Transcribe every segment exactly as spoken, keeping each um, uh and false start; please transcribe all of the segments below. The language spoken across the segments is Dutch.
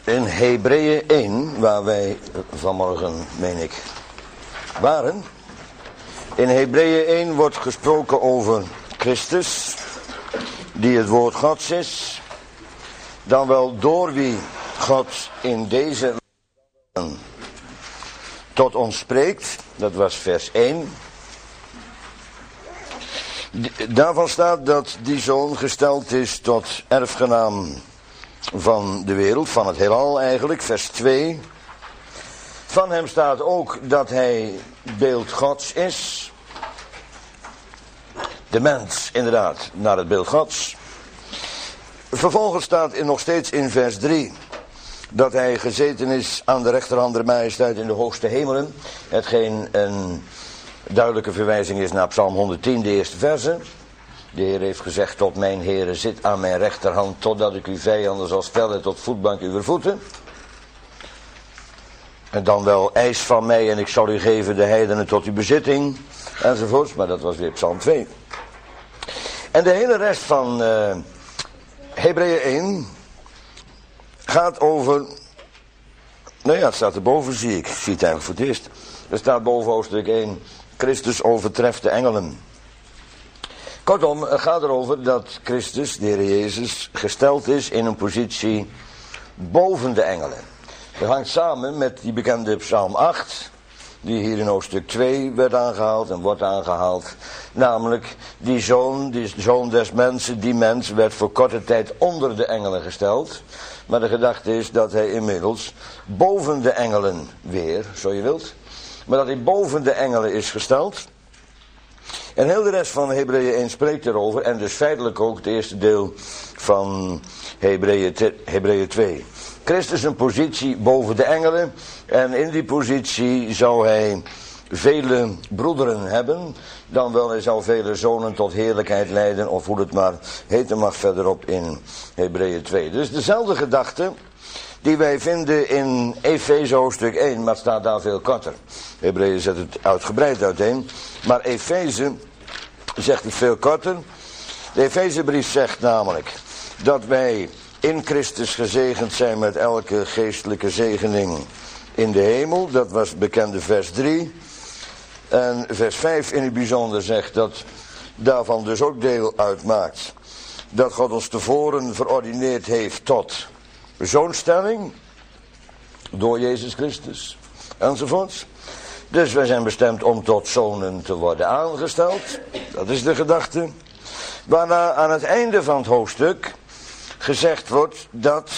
In Hebreeën één, waar wij vanmorgen, meen ik, waren. In Hebreeën één wordt gesproken over Christus, die het woord Gods is. Dan wel door wie God in deze tot ons spreekt. Dat was vers één. Daarvan staat dat die zoon gesteld is tot erfgenaam van de wereld, van het heelal eigenlijk, vers twee. Van hem staat ook dat hij beeld Gods is. De mens, inderdaad, naar het beeld Gods. Vervolgens staat er nog steeds in vers drie dat hij gezeten is aan de rechterhand der majesteit in de hoogste hemelen. Hetgeen een duidelijke verwijzing is naar Psalm honderdtien, de eerste verse. De Heer heeft gezegd tot mijn Heere, zit aan mijn rechterhand totdat ik uw vijanden zal stellen tot voetbank uw voeten. En dan wel eis van mij en ik zal u geven de heidenen tot uw bezitting. Enzovoorts, maar dat was weer Psalm twee. En de hele rest van uh, Hebreeën één gaat over, nou ja, het staat erboven, zie ik. Ik zie het eigenlijk voor het eerst. Er staat boven hoofdstuk één, Christus overtreft de engelen. Kortom, het gaat erover dat Christus, de Heer Jezus, gesteld is in een positie boven de engelen. Dat hangt samen met die bekende Psalm acht, die hier in hoofdstuk twee werd aangehaald en wordt aangehaald. Namelijk, die zoon, die zoon des mensen, die mens werd voor korte tijd onder de engelen gesteld. Maar de gedachte is dat hij inmiddels boven de engelen weer, zo je wilt, maar dat hij boven de engelen is gesteld. En heel de rest van Hebreeën één spreekt erover. En dus feitelijk ook het eerste deel van Hebreeën twee. Christus een positie boven de engelen. En in die positie zou hij vele broederen hebben. Dan wel hij zou vele zonen tot heerlijkheid leiden. Of hoe het maar heten mag verderop in Hebreeën twee. Dus dezelfde gedachte die wij vinden in Efeze hoofdstuk één, maar het staat daar veel korter. Hebreeën zet het uitgebreid uiteen. Maar Efeze zegt het veel korter. De Efezebrief zegt namelijk dat wij in Christus gezegend zijn met elke geestelijke zegening in de hemel. Dat was bekende vers drie. En vers vijf in het bijzonder zegt dat daarvan dus ook deel uitmaakt dat God ons tevoren verordineerd heeft tot zoonstelling door Jezus Christus enzovoorts. Dus wij zijn bestemd om tot zonen te worden aangesteld. Dat is de gedachte. Waarna aan het einde van het hoofdstuk gezegd wordt dat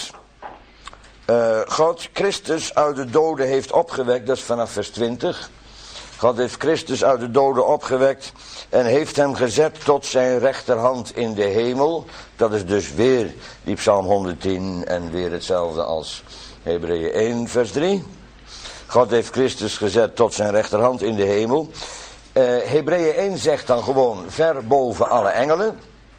uh, God Christus uit de doden heeft opgewekt. Dat is vanaf vers twintig. God heeft Christus uit de doden opgewekt en heeft hem gezet tot zijn rechterhand in de hemel. Dat is dus weer die Psalm honderdtien en weer hetzelfde als Hebreeën één vers drie. God heeft Christus gezet tot zijn rechterhand in de hemel. Uh, Hebreeën één zegt dan gewoon ver boven alle engelen.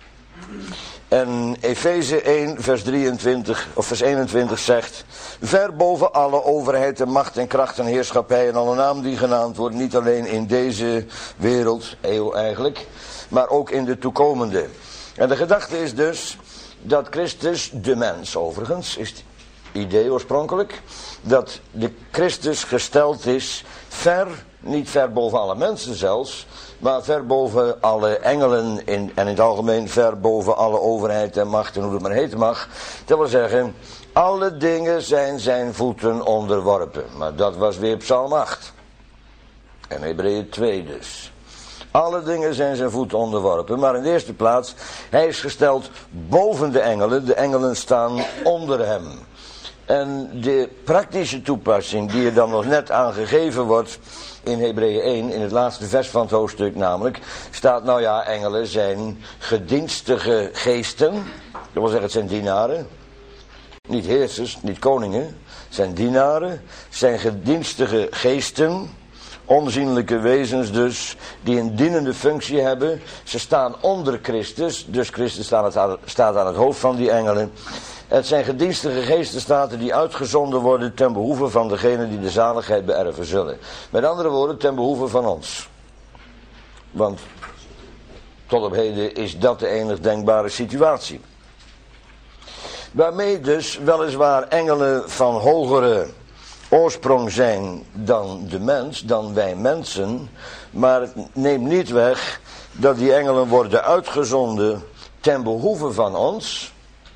En Efeze één vers drieëntwintig of vers eenentwintig zegt ver boven alle overheid en macht en kracht en heerschappij en alle naam die genaamd wordt. Niet alleen in deze wereld, eeuw eigenlijk, maar ook in de toekomende. En de gedachte is dus dat Christus, de mens overigens, is het idee oorspronkelijk, dat de Christus gesteld is ver, niet ver boven alle mensen zelfs, maar ver boven alle engelen in, en in het algemeen ver boven alle overheid en macht en hoe het maar heten mag. Dat wil zeggen, alle dingen zijn zijn voeten onderworpen. Maar dat was weer Psalm acht. En Hebreeën twee dus. Alle dingen zijn zijn voeten onderworpen. Maar in de eerste plaats, hij is gesteld boven de engelen. De engelen staan onder hem. En de praktische toepassing die er dan nog net aangegeven wordt in Hebreeën één, in het laatste vers van het hoofdstuk namelijk, staat nou ja, engelen zijn gedienstige geesten. Dat wil zeggen, het zijn dienaren. Niet heersers, niet koningen. Het zijn dienaren, zijn gedienstige geesten. Onzienlijke wezens dus, die een dienende functie hebben. Ze staan onder Christus, dus Christus staat aan het hoofd van die engelen. Het zijn gedienstige geesten, staat er, die uitgezonden worden ten behoeve van degenen die de zaligheid beërven zullen. Met andere woorden, ten behoeve van ons. Want tot op heden is dat de enig denkbare situatie. Waarmee dus weliswaar engelen van hogere oorsprong zijn dan de mens, dan wij mensen. Maar het neemt niet weg dat die engelen worden uitgezonden ten behoeve van ons.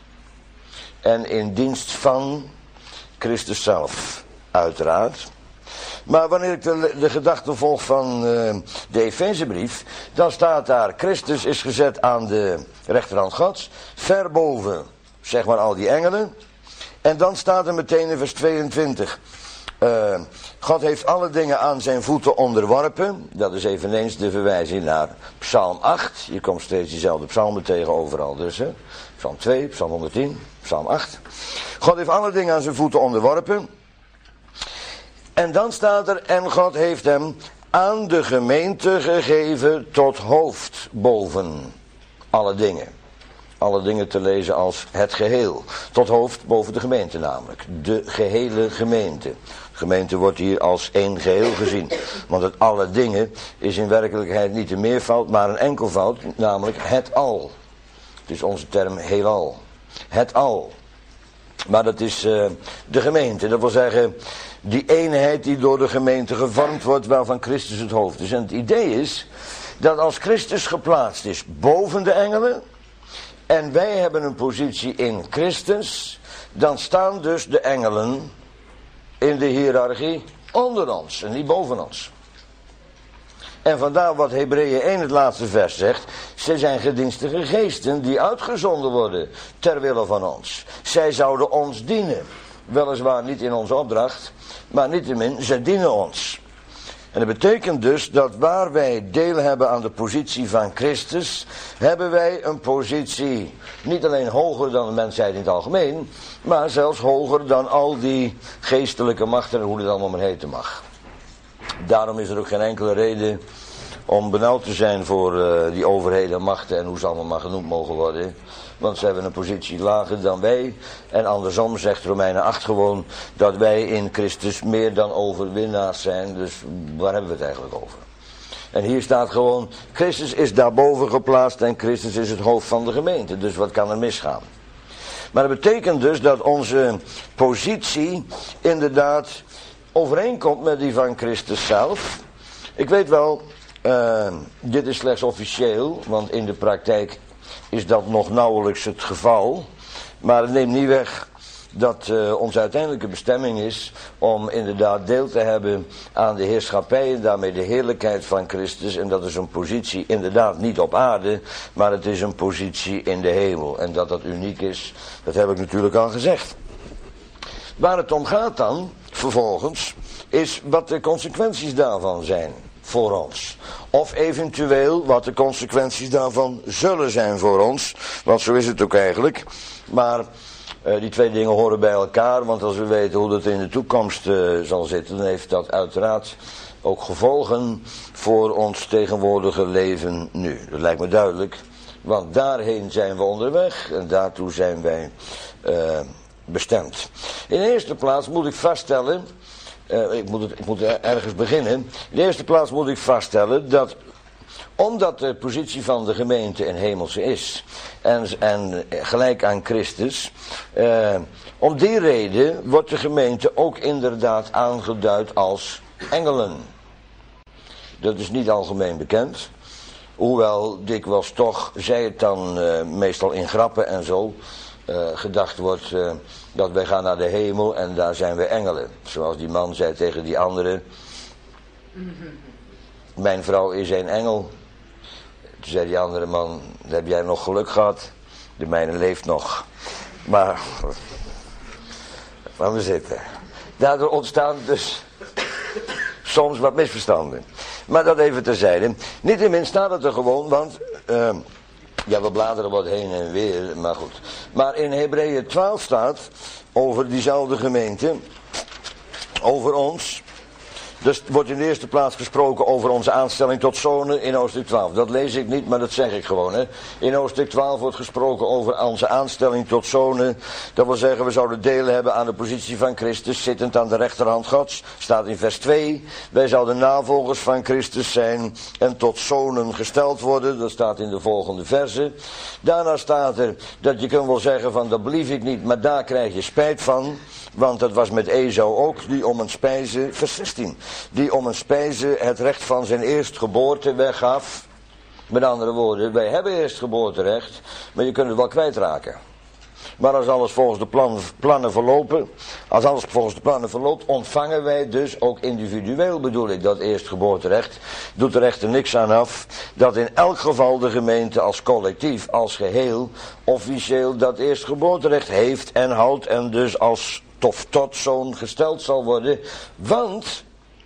En in dienst van Christus zelf, uiteraard. Maar wanneer ik de, de gedachte volg van uh, de Efezebrief, dan staat daar: Christus is gezet aan de rechterhand Gods, ver boven, zeg maar, al die engelen. En dan staat er meteen in vers tweeëntwintig, uh, God heeft alle dingen aan zijn voeten onderworpen. Dat is eveneens de verwijzing naar Psalm acht. Je komt steeds diezelfde psalmen tegen overal dus. Hè? Psalm twee, Psalm honderdtien, Psalm acht. God heeft alle dingen aan zijn voeten onderworpen. En dan staat er: en God heeft hem aan de gemeente gegeven tot hoofd boven alle dingen. Alle dingen te lezen als het geheel. Tot hoofd boven de gemeente namelijk. De gehele gemeente. De gemeente wordt hier als één geheel gezien. Want het alle dingen is in werkelijkheid niet een meervoud, maar een enkelvoud. Namelijk het al. Het is onze term heelal. Het al. Maar dat is uh, de gemeente. Dat wil zeggen, die eenheid die door de gemeente gevormd wordt, waarvan Christus het hoofd is. En het idee is dat als Christus geplaatst is boven de engelen, en wij hebben een positie in Christus, dan staan dus de engelen in de hiërarchie onder ons en niet boven ons. En vandaar wat Hebreeën één het laatste vers zegt: ze zijn gedienstige geesten die uitgezonden worden ter wille van ons. Zij zouden ons dienen. Weliswaar niet in onze opdracht, maar niettemin, zij dienen ons. En dat betekent dus dat waar wij deel hebben aan de positie van Christus, hebben wij een positie niet alleen hoger dan de mensheid in het algemeen, maar zelfs hoger dan al die geestelijke machten en hoe het allemaal maar heten mag. Daarom is er ook geen enkele reden om benauwd te zijn voor uh, die overheden en machten en hoe ze allemaal maar genoemd mogen worden. Want ze hebben een positie lager dan wij. En andersom zegt Romeinen acht gewoon dat wij in Christus meer dan overwinnaars zijn. Dus waar hebben we het eigenlijk over? En hier staat gewoon: Christus is daarboven geplaatst en Christus is het hoofd van de gemeente. Dus wat kan er misgaan? Maar dat betekent dus dat onze positie inderdaad overeenkomt met die van Christus zelf. Ik weet wel, uh, dit is slechts officieel, want in de praktijk is dat nog nauwelijks het geval. Maar het neemt niet weg dat uh, onze uiteindelijke bestemming is om inderdaad deel te hebben aan de heerschappij en daarmee de heerlijkheid van Christus. En dat is een positie inderdaad niet op aarde, maar het is een positie in de hemel. En dat dat uniek is, dat heb ik natuurlijk al gezegd. Waar het om gaat dan, vervolgens, is wat de consequenties daarvan zijn voor ons. Of eventueel wat de consequenties daarvan zullen zijn voor ons. Want zo is het ook eigenlijk. Maar uh, die twee dingen horen bij elkaar. Want als we weten hoe dat in de toekomst uh, zal zitten, dan heeft dat uiteraard ook gevolgen voor ons tegenwoordige leven nu. Dat lijkt me duidelijk. Want daarheen zijn we onderweg en daartoe zijn wij uh, bestemd. In de eerste plaats moet ik vaststellen, uh, ik, moet het, ik moet ergens beginnen. In de eerste plaats moet ik vaststellen dat, omdat de positie van de gemeente een hemelse is en, en gelijk aan Christus, uh, om die reden wordt de gemeente ook inderdaad aangeduid als engelen. Dat is niet algemeen bekend. Hoewel dikwijls toch, zij het dan uh, meestal in grappen en zo, uh, gedacht wordt uh, dat wij gaan naar de hemel en daar zijn we engelen. Zoals die man zei tegen die andere: mijn vrouw is een engel. Toen zei die andere man: heb jij nog geluk gehad? De mijne leeft nog. Maar, laten we zitten. Daardoor ontstaan dus soms wat misverstanden. Maar dat even terzijde. Niettemin staat het er gewoon, want uh, ja, we bladeren wat heen en weer, maar goed. Maar in Hebreeën twaalf staat over diezelfde gemeente, over ons, Dus wordt in de eerste plaats gesproken over onze aanstelling tot zonen in hoofdstuk twaalf. Dat lees ik niet, maar dat zeg ik gewoon. Hè. In hoofdstuk twaalf wordt gesproken over onze aanstelling tot zonen. Dat wil zeggen, we zouden delen hebben aan de positie van Christus, zittend aan de rechterhand Gods. Staat in vers twee. Wij zouden navolgers van Christus zijn en tot zonen gesteld worden. Dat staat in de volgende verse. Daarna staat er dat je kunt wel zeggen van dat belief ik niet, maar daar krijg je spijt van. Want dat was met Esau ook, die om een spijze, vers zestien, die om een spijze het recht van zijn eerstgeboorte weggaf. Met andere woorden, wij hebben eerstgeboorterecht, maar je kunt het wel kwijtraken. Maar als alles volgens de plan, plannen verlopen, als alles volgens de plannen verloopt, ontvangen wij dus ook individueel, bedoel ik, dat eerstgeboorterecht. Doet er echter niks aan af dat in elk geval de gemeente als collectief, als geheel, officieel dat eerstgeboorterecht heeft en houdt en dus als Of tot zoon gesteld zal worden. Want,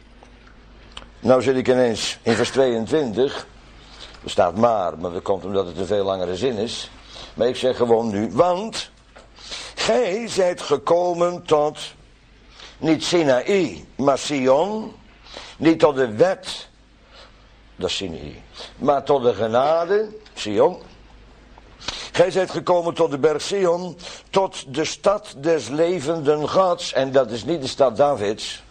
nou zit ik ineens in vers tweeëntwintig. Er staat maar, maar dat komt omdat het een veel langere zin is. Maar ik zeg gewoon nu, want gij zijt gekomen tot, niet Sinaï, maar Sion. Niet tot de wet, dat is Sinaï, maar tot de genade, Sion. Gij zijt gekomen tot de berg Sion, tot de stad des levenden Gods. En dat is niet de stad Davids.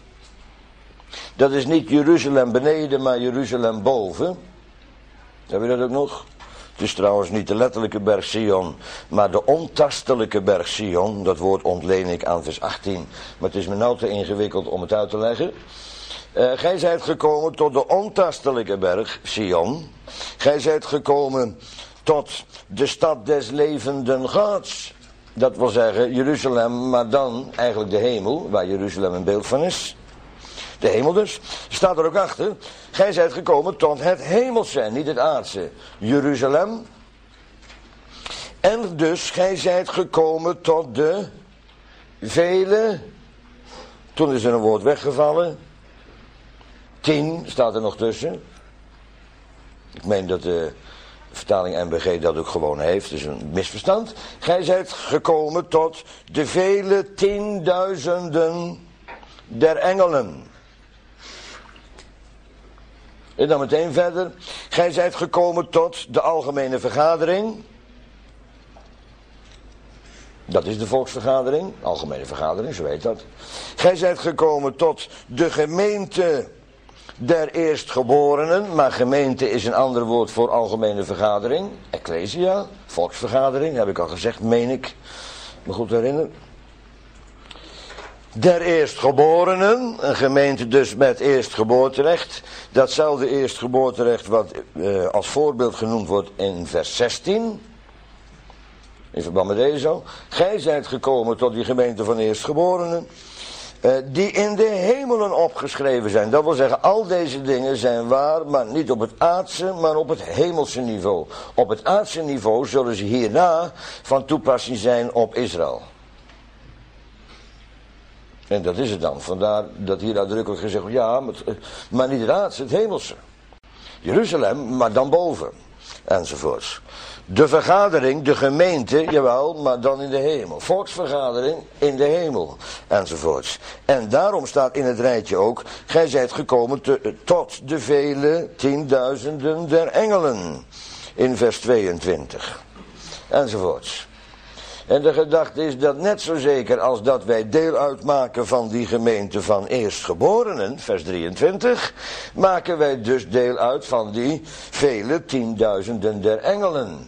Dat is niet Jeruzalem beneden, maar Jeruzalem boven. Heb je dat ook nog? Het is trouwens niet de letterlijke berg Sion, maar de ontastelijke berg Sion. Dat woord ontleen ik aan vers achttien, maar het is me nou te ingewikkeld om het uit te leggen. Uh, gij zijt gekomen tot de ontastelijke berg Sion. Gij zijt gekomen tot de stad des levenden Gods. Dat wil zeggen Jeruzalem, maar dan eigenlijk de hemel, waar Jeruzalem een beeld van is. De hemel dus. Staat er ook achter. Gij zijt gekomen tot het hemelse, niet het aardse. Jeruzalem. En dus gij zijt gekomen tot de vele. Toen is er een woord weggevallen. Tien staat er nog tussen. Ik meen dat de vertaling N B G dat ook gewoon heeft, dus een misverstand. Gij zijt gekomen tot de vele tienduizenden der engelen. En dan meteen verder. Gij zijt gekomen tot de algemene vergadering. Dat is de volksvergadering, algemene vergadering, zo heet dat. Gij zijt gekomen tot de gemeente der eerstgeborenen, maar gemeente is een ander woord voor algemene vergadering. Ecclesia, volksvergadering, heb ik al gezegd, meen ik me goed herinneren. Der eerstgeborenen, een gemeente dus met eerstgeboorterecht. Datzelfde eerstgeboorterecht wat uh, als voorbeeld genoemd wordt in vers zestien. In verband met deze. Gij zijt gekomen tot die gemeente van eerstgeborenen. Uh, die in de hemelen opgeschreven zijn. Dat wil zeggen, al deze dingen zijn waar, maar niet op het aardse, maar op het hemelse niveau. Op het aardse niveau zullen ze hierna van toepassing zijn op Israël. En dat is het dan. Vandaar dat hier uitdrukkelijk gezegd wordt, ja, maar, maar niet het aardse, het hemelse. Jeruzalem, maar dan boven. Enzovoorts. De vergadering, de gemeente, jawel, maar dan in de hemel. Volksvergadering in de hemel, enzovoorts. En daarom staat in het rijtje ook, gij zijt gekomen te, tot de vele tienduizenden der engelen. In vers tweeëntwintig. Enzovoorts. En de gedachte is dat net zo zeker als dat wij deel uitmaken van die gemeente van eerstgeborenen, vers drieëntwintig, maken wij dus deel uit van die vele tienduizenden der engelen.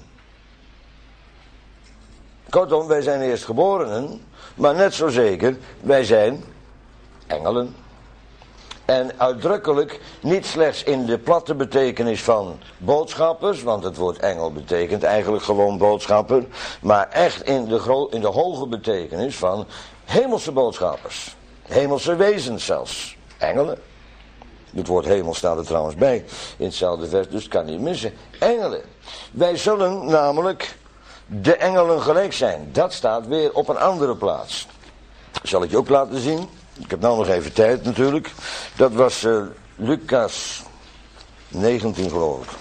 Kortom, wij zijn eerstgeborenen, maar net zo zeker, wij zijn engelen. En uitdrukkelijk niet slechts in de platte betekenis van boodschappers, want het woord engel betekent eigenlijk gewoon boodschapper, maar echt in de, gro- in de hoge betekenis van hemelse boodschappers. Hemelse wezens zelfs. Engelen. Het woord hemel staat er trouwens bij in hetzelfde vers, dus het kan niet missen. Engelen. Wij zullen namelijk de engelen gelijk zijn. Dat staat weer op een andere plaats. Zal ik je ook laten zien? Ik heb nou nog even tijd natuurlijk. Dat was uh, Lucas negentien geloof ik.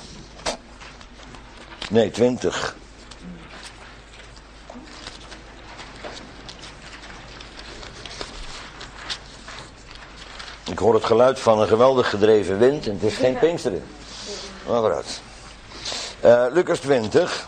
Nee, twintig. Ik hoor het geluid van een geweldig gedreven wind en het is geen Pinksteren. Maar vooruit. Uh, Lucas twintig.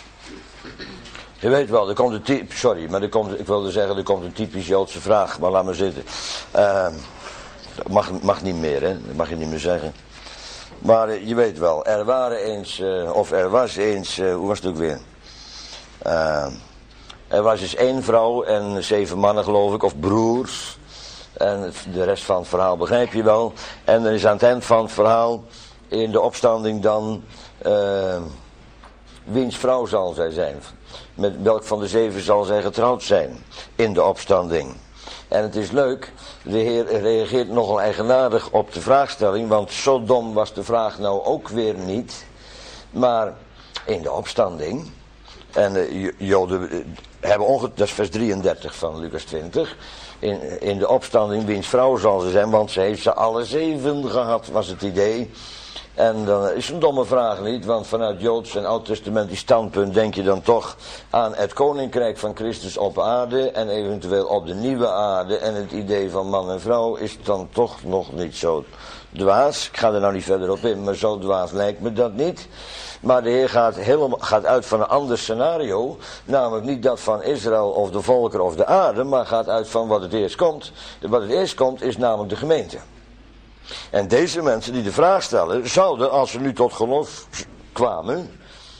Je weet wel, er komt een typ, sorry, maar er komt, ik wilde zeggen, er komt een typisch Joodse vraag, maar laat maar zitten. Uh, mag, mag niet meer, hè, dat mag je niet meer zeggen. Maar uh, je weet wel, er waren eens, uh, of er was eens, uh, hoe was het ook weer? Uh, er was eens één vrouw en zeven mannen geloof ik, of broers. En het, de rest van het verhaal begrijp je wel. En er is aan het eind van het verhaal, in de opstanding dan, uh, wiens vrouw zal zij zijn? Met welk van de zeven zal zij getrouwd zijn in de opstanding? En het is leuk, de Heer reageert nogal eigenaardig op de vraagstelling, want zo dom was de vraag nou ook weer niet. Maar in de opstanding, en de Joden hebben ongetwijfeld, dat is vers drieëndertig van Lucas twintig, in, in de opstanding wiens vrouw zal ze zijn, want ze heeft ze alle zeven gehad, was het idee. En dan is een domme vraag niet, want vanuit Joods en Oud-testamentisch standpunt denk je dan toch aan het koninkrijk van Christus op aarde en eventueel op de nieuwe aarde. En het idee van man en vrouw is dan toch nog niet zo dwaas. Ik ga er nou niet verder op in, maar zo dwaas lijkt me dat niet. Maar de Heer gaat, helemaal, gaat uit van een ander scenario, namelijk niet dat van Israël of de volkeren of de aarde, maar gaat uit van wat het eerst komt. Wat het eerst komt is namelijk de gemeente. En deze mensen die de vraag stellen, zouden, als ze nu tot geloof kwamen,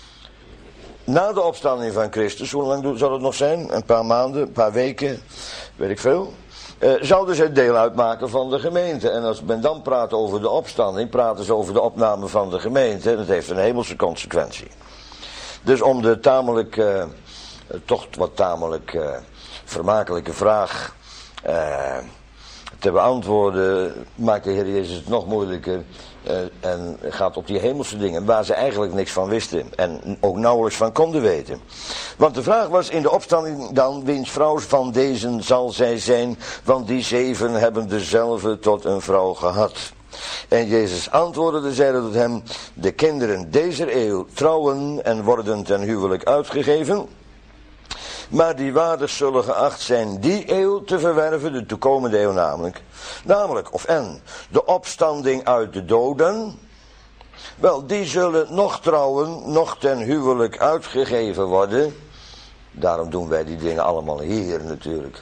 na de opstanding van Christus, hoe lang zou het nog zijn? Een paar maanden, een paar weken, weet ik veel. Uh, zouden zij deel uitmaken van de gemeente. En als men dan praat over de opstanding, praten ze over de opname van de gemeente. En dat heeft een hemelse consequentie. Dus om de tamelijk, uh, toch wat tamelijk uh, vermakelijke vraag Uh, te beantwoorden, maakt de Heer Jezus het nog moeilijker uh, en gaat op die hemelse dingen waar ze eigenlijk niks van wisten en ook nauwelijks van konden weten. Want de vraag was in de opstanding dan, wiens vrouw van deze zal zij zijn, want die zeven hebben dezelfde tot een vrouw gehad. En Jezus antwoordde, zeide tot hem, de kinderen deze eeuw trouwen en worden ten huwelijk uitgegeven, maar die waardig zullen geacht zijn die eeuw te verwerven, de toekomende eeuw namelijk. Namelijk, of en, de opstanding uit de doden. Wel, die zullen nog trouwen, nog ten huwelijk uitgegeven worden. Daarom doen wij die dingen allemaal hier natuurlijk.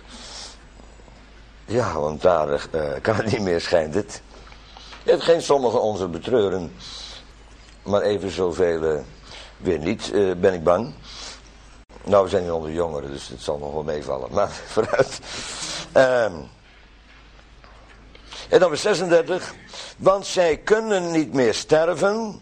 Ja, want daar uh, kan het niet meer, schijnt het. Hetgeen sommigen onze betreuren, maar even zoveel uh, weer niet, uh, ben ik bang. Nou, we zijn hier onder jongeren, dus het zal nog wel meevallen. Maar vooruit. Um, en dan weer zesendertig. Want zij kunnen niet meer sterven.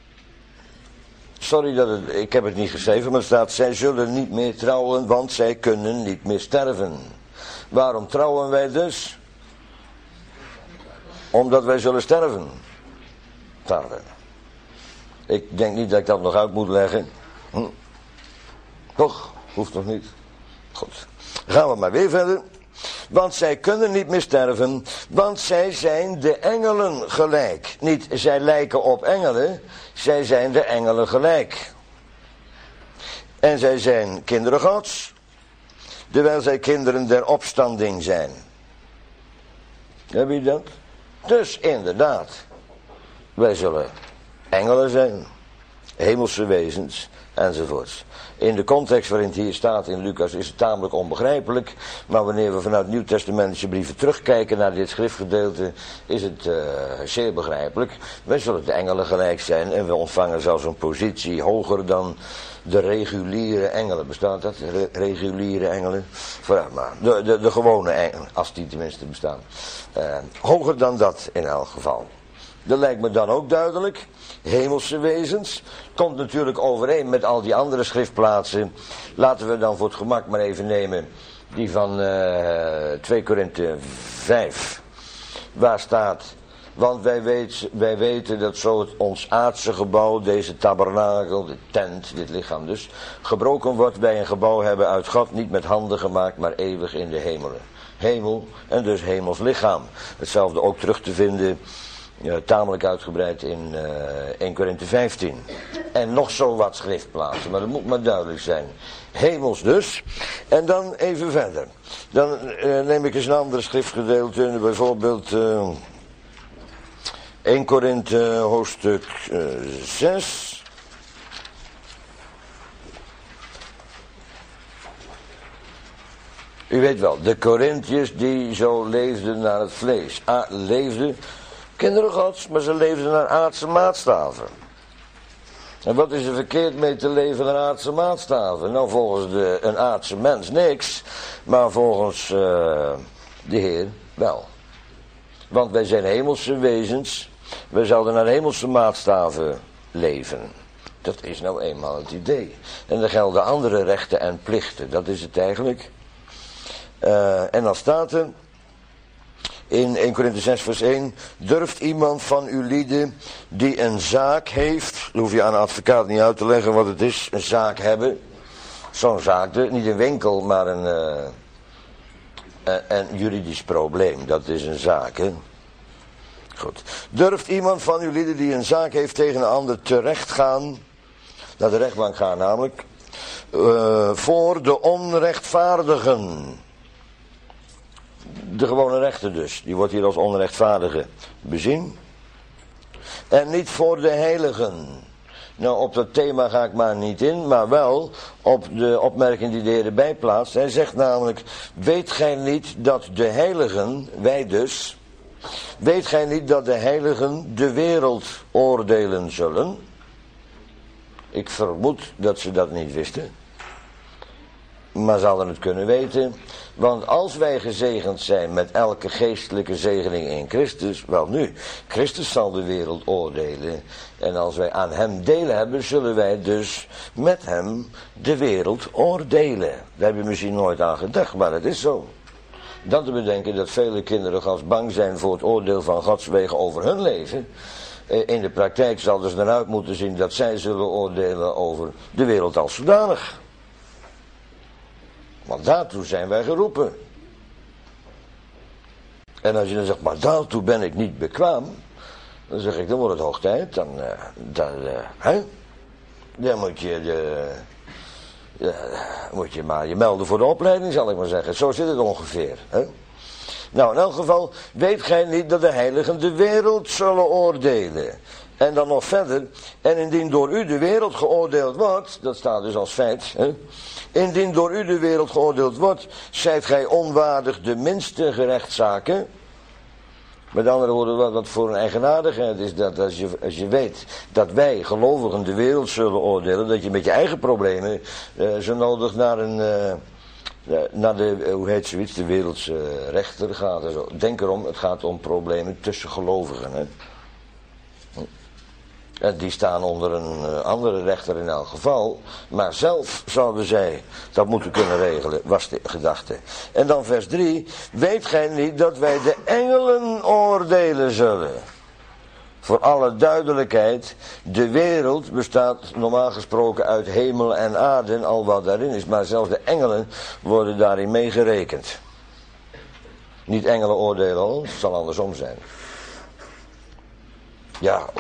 Sorry, dat het, ik heb het niet geschreven, maar er staat, zij zullen niet meer trouwen, want zij kunnen niet meer sterven. Waarom trouwen wij dus? Omdat wij zullen sterven. Vader. Ik denk niet dat ik dat nog uit moet leggen. Hm. Toch? Hoeft nog niet. Goed. Gaan we maar weer verder. Want zij kunnen niet meer sterven, want zij zijn de engelen gelijk. Niet, zij lijken op engelen, zij zijn de engelen gelijk. En zij zijn kinderen Gods, terwijl zij kinderen der opstanding zijn. Heb je dat? Dus inderdaad, wij zullen engelen zijn, hemelse wezens, enzovoorts. In de context waarin het hier staat in Lucas is het tamelijk onbegrijpelijk. Maar wanneer we vanuit Nieuw-testamentische brieven terugkijken naar dit schriftgedeelte, is het uh, zeer begrijpelijk. Wij zullen de engelen gelijk zijn en we ontvangen zelfs een positie hoger dan de reguliere engelen. Bestaat dat? Re- reguliere engelen? Vooruit maar. De, de, de gewone engelen, als die tenminste bestaan. Uh, hoger dan dat in elk geval. Dat lijkt me dan ook duidelijk. Hemelse wezens. Komt natuurlijk overeen met al die andere schriftplaatsen. Laten we dan voor het gemak maar even nemen die van uh, twee Korinthe vijf. Waar staat, want wij, weet, wij weten dat zo het ons aardse gebouw, deze tabernakel, de tent, dit lichaam dus, gebroken wordt. Wij een gebouw hebben uit God, niet met handen gemaakt, maar eeuwig in de hemelen. Hemel en dus hemels lichaam. Hetzelfde ook terug te vinden. Ja, tamelijk uitgebreid in uh, één Korinthe vijftien. En nog zo wat schriftplaatsen, maar dat moet maar duidelijk zijn. Hemels dus. En dan even verder. Dan uh, neem ik eens een ander schriftgedeelte, bijvoorbeeld uh, eerste Korinthe hoofdstuk uh, zes. U weet wel, de Korinthiërs die zo leefden naar het vlees. A, leefden, kinderen gods, maar ze leefden naar aardse maatstaven. En wat is er verkeerd mee te leven naar aardse maatstaven? Nou, volgens de, een aardse mens niks, maar volgens uh, de Heer wel. Want wij zijn hemelse wezens, wij zouden naar hemelse maatstaven leven. Dat is nou eenmaal het idee. En er gelden andere rechten en plichten, dat is het eigenlijk. Uh, en dan staat er in eerste Korinthe zes vers één, durft iemand van uw lieden die een zaak heeft, dan hoef je aan een advocaat niet uit te leggen wat het is, een zaak hebben, zo'n zaak, niet een winkel, maar een, uh, een, een juridisch probleem, dat is een zaak, hè. Goed. Durft iemand van uw lieden die een zaak heeft tegen een ander terecht gaan, naar de rechtbank gaan namelijk, uh, voor de onrechtvaardigen. De gewone rechter dus, die wordt hier als onrechtvaardige bezien. En niet voor de heiligen. Nou, op dat thema ga ik maar niet in, maar wel op de opmerking die de Heer erbij plaatst. Hij zegt namelijk, weet gij niet dat de heiligen, wij dus, weet gij niet dat de heiligen de wereld oordelen zullen? Ik vermoed dat ze dat niet wisten. Maar ze hadden het kunnen weten. Want als wij gezegend zijn met elke geestelijke zegening in Christus, wel nu, Christus zal de wereld oordelen. En als wij aan hem delen hebben, zullen wij dus met hem de wereld oordelen. Daar hebben we misschien nooit aan gedacht, maar het is zo. Dan te bedenken dat vele kinderen als bang zijn voor het oordeel van Gods wegen over hun leven. In de praktijk zal dus naar uit moeten zien dat zij zullen oordelen over de wereld als zodanig. Want daartoe zijn wij geroepen. En als je dan zegt, maar daartoe ben ik niet bekwaam. Dan zeg ik, dan wordt het hoog tijd. Dan, uh, dan, uh, hè? dan moet, je de, uh, moet je maar je melden voor de opleiding, zal ik maar zeggen. Zo zit het ongeveer. Hè? Nou, in elk geval, weet gij niet dat de heiligen de wereld zullen oordelen. En dan nog verder, en indien door u de wereld geoordeeld wordt, dat staat dus als feit, hè? Indien door u de wereld geoordeeld wordt, zijt gij onwaardig de minste gerechtszaken. Met andere woorden, wat, wat voor een eigenaardigheid is dat als je, als je weet dat wij gelovigen de wereld zullen oordelen, dat je met je eigen problemen uh, zo nodig naar een, uh, naar de, uh, hoe heet zoiets, de wereldse rechter gaat. En zo. Denk erom, het gaat om problemen tussen gelovigen, hè. En die staan onder een uh, andere rechter in elk geval. Maar zelf zouden zij dat moeten kunnen regelen, was de gedachte. En dan vers drie. Weet gij niet dat wij de engelen oordelen zullen? Voor alle duidelijkheid. De wereld bestaat normaal gesproken uit hemel en aarde en al wat daarin is. Maar zelfs de engelen worden daarin meegerekend. Niet engelen oordelen ons, het zal andersom zijn. Ja, uh,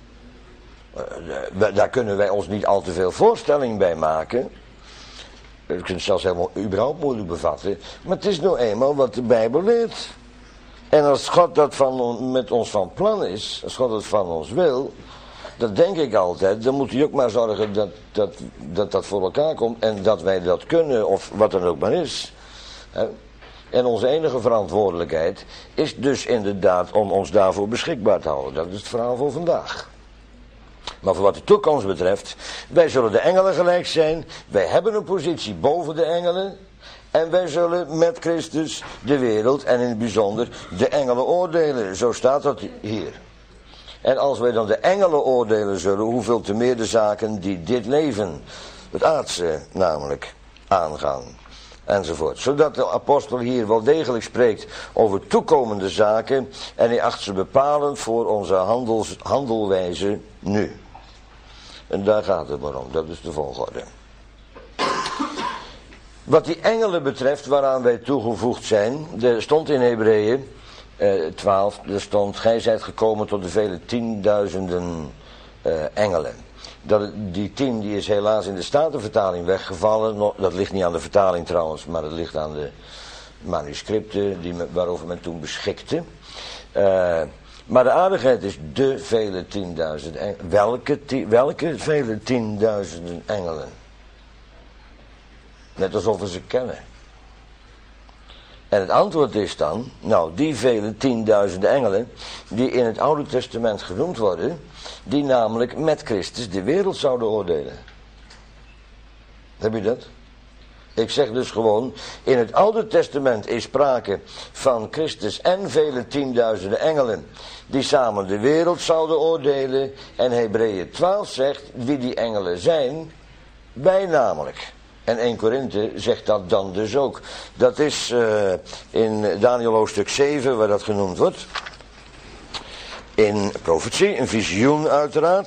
Uh, daar kunnen wij ons niet al te veel voorstelling bij maken. We kunnen het zelfs helemaal überhaupt moeilijk bevatten. Maar het is nou eenmaal wat de Bijbel leert. En als God dat van, met ons van plan is, als God dat van ons wil, dat denk ik altijd, dan moet hij ook maar zorgen dat dat, dat dat voor elkaar komt en dat wij dat kunnen, of wat dan ook maar is. En onze enige verantwoordelijkheid is dus inderdaad om ons daarvoor beschikbaar te houden. Dat is het verhaal voor vandaag. Maar voor wat de toekomst betreft, wij zullen de engelen gelijk zijn. Wij hebben een positie boven de engelen. En wij zullen met Christus de wereld en in het bijzonder de engelen oordelen. Zo staat dat hier. En als wij dan de engelen oordelen zullen, hoeveel te meer de zaken die dit leven, het aardse namelijk, aangaan. Enzovoort. Zodat de apostel hier wel degelijk spreekt over toekomende zaken. En hij acht ze bepalend voor onze handels, handelwijze nu. En daar gaat het maar om. Dat is de volgorde. Wat die engelen betreft waaraan wij toegevoegd zijn. Er stond in Hebreeën eh, twaalf. Er stond, gij zijt gekomen tot de vele tienduizenden eh, engelen. Dat, die tien die is helaas in de Statenvertaling weggevallen. Dat ligt niet aan de vertaling trouwens, maar het ligt aan de manuscripten die, waarover men toen beschikte. Uh, Maar de aardigheid is de vele tienduizend engelen. Welke, tie, welke vele tienduizenden engelen? Net alsof we ze kennen. En het antwoord is dan, nou die vele tienduizenden engelen die in het Oude Testament genoemd worden, die namelijk met Christus de wereld zouden oordelen. Heb je dat? Ik zeg dus gewoon, in het Oude Testament is sprake van Christus en vele tienduizenden engelen die samen de wereld zouden oordelen. En Hebreeën twaalf zegt wie die engelen zijn, wij namelijk. En Eerste Korinthe zegt dat dan dus ook. Dat is uh, in Daniel hoofdstuk zeven waar dat genoemd wordt. In profetie, een visioen uiteraard.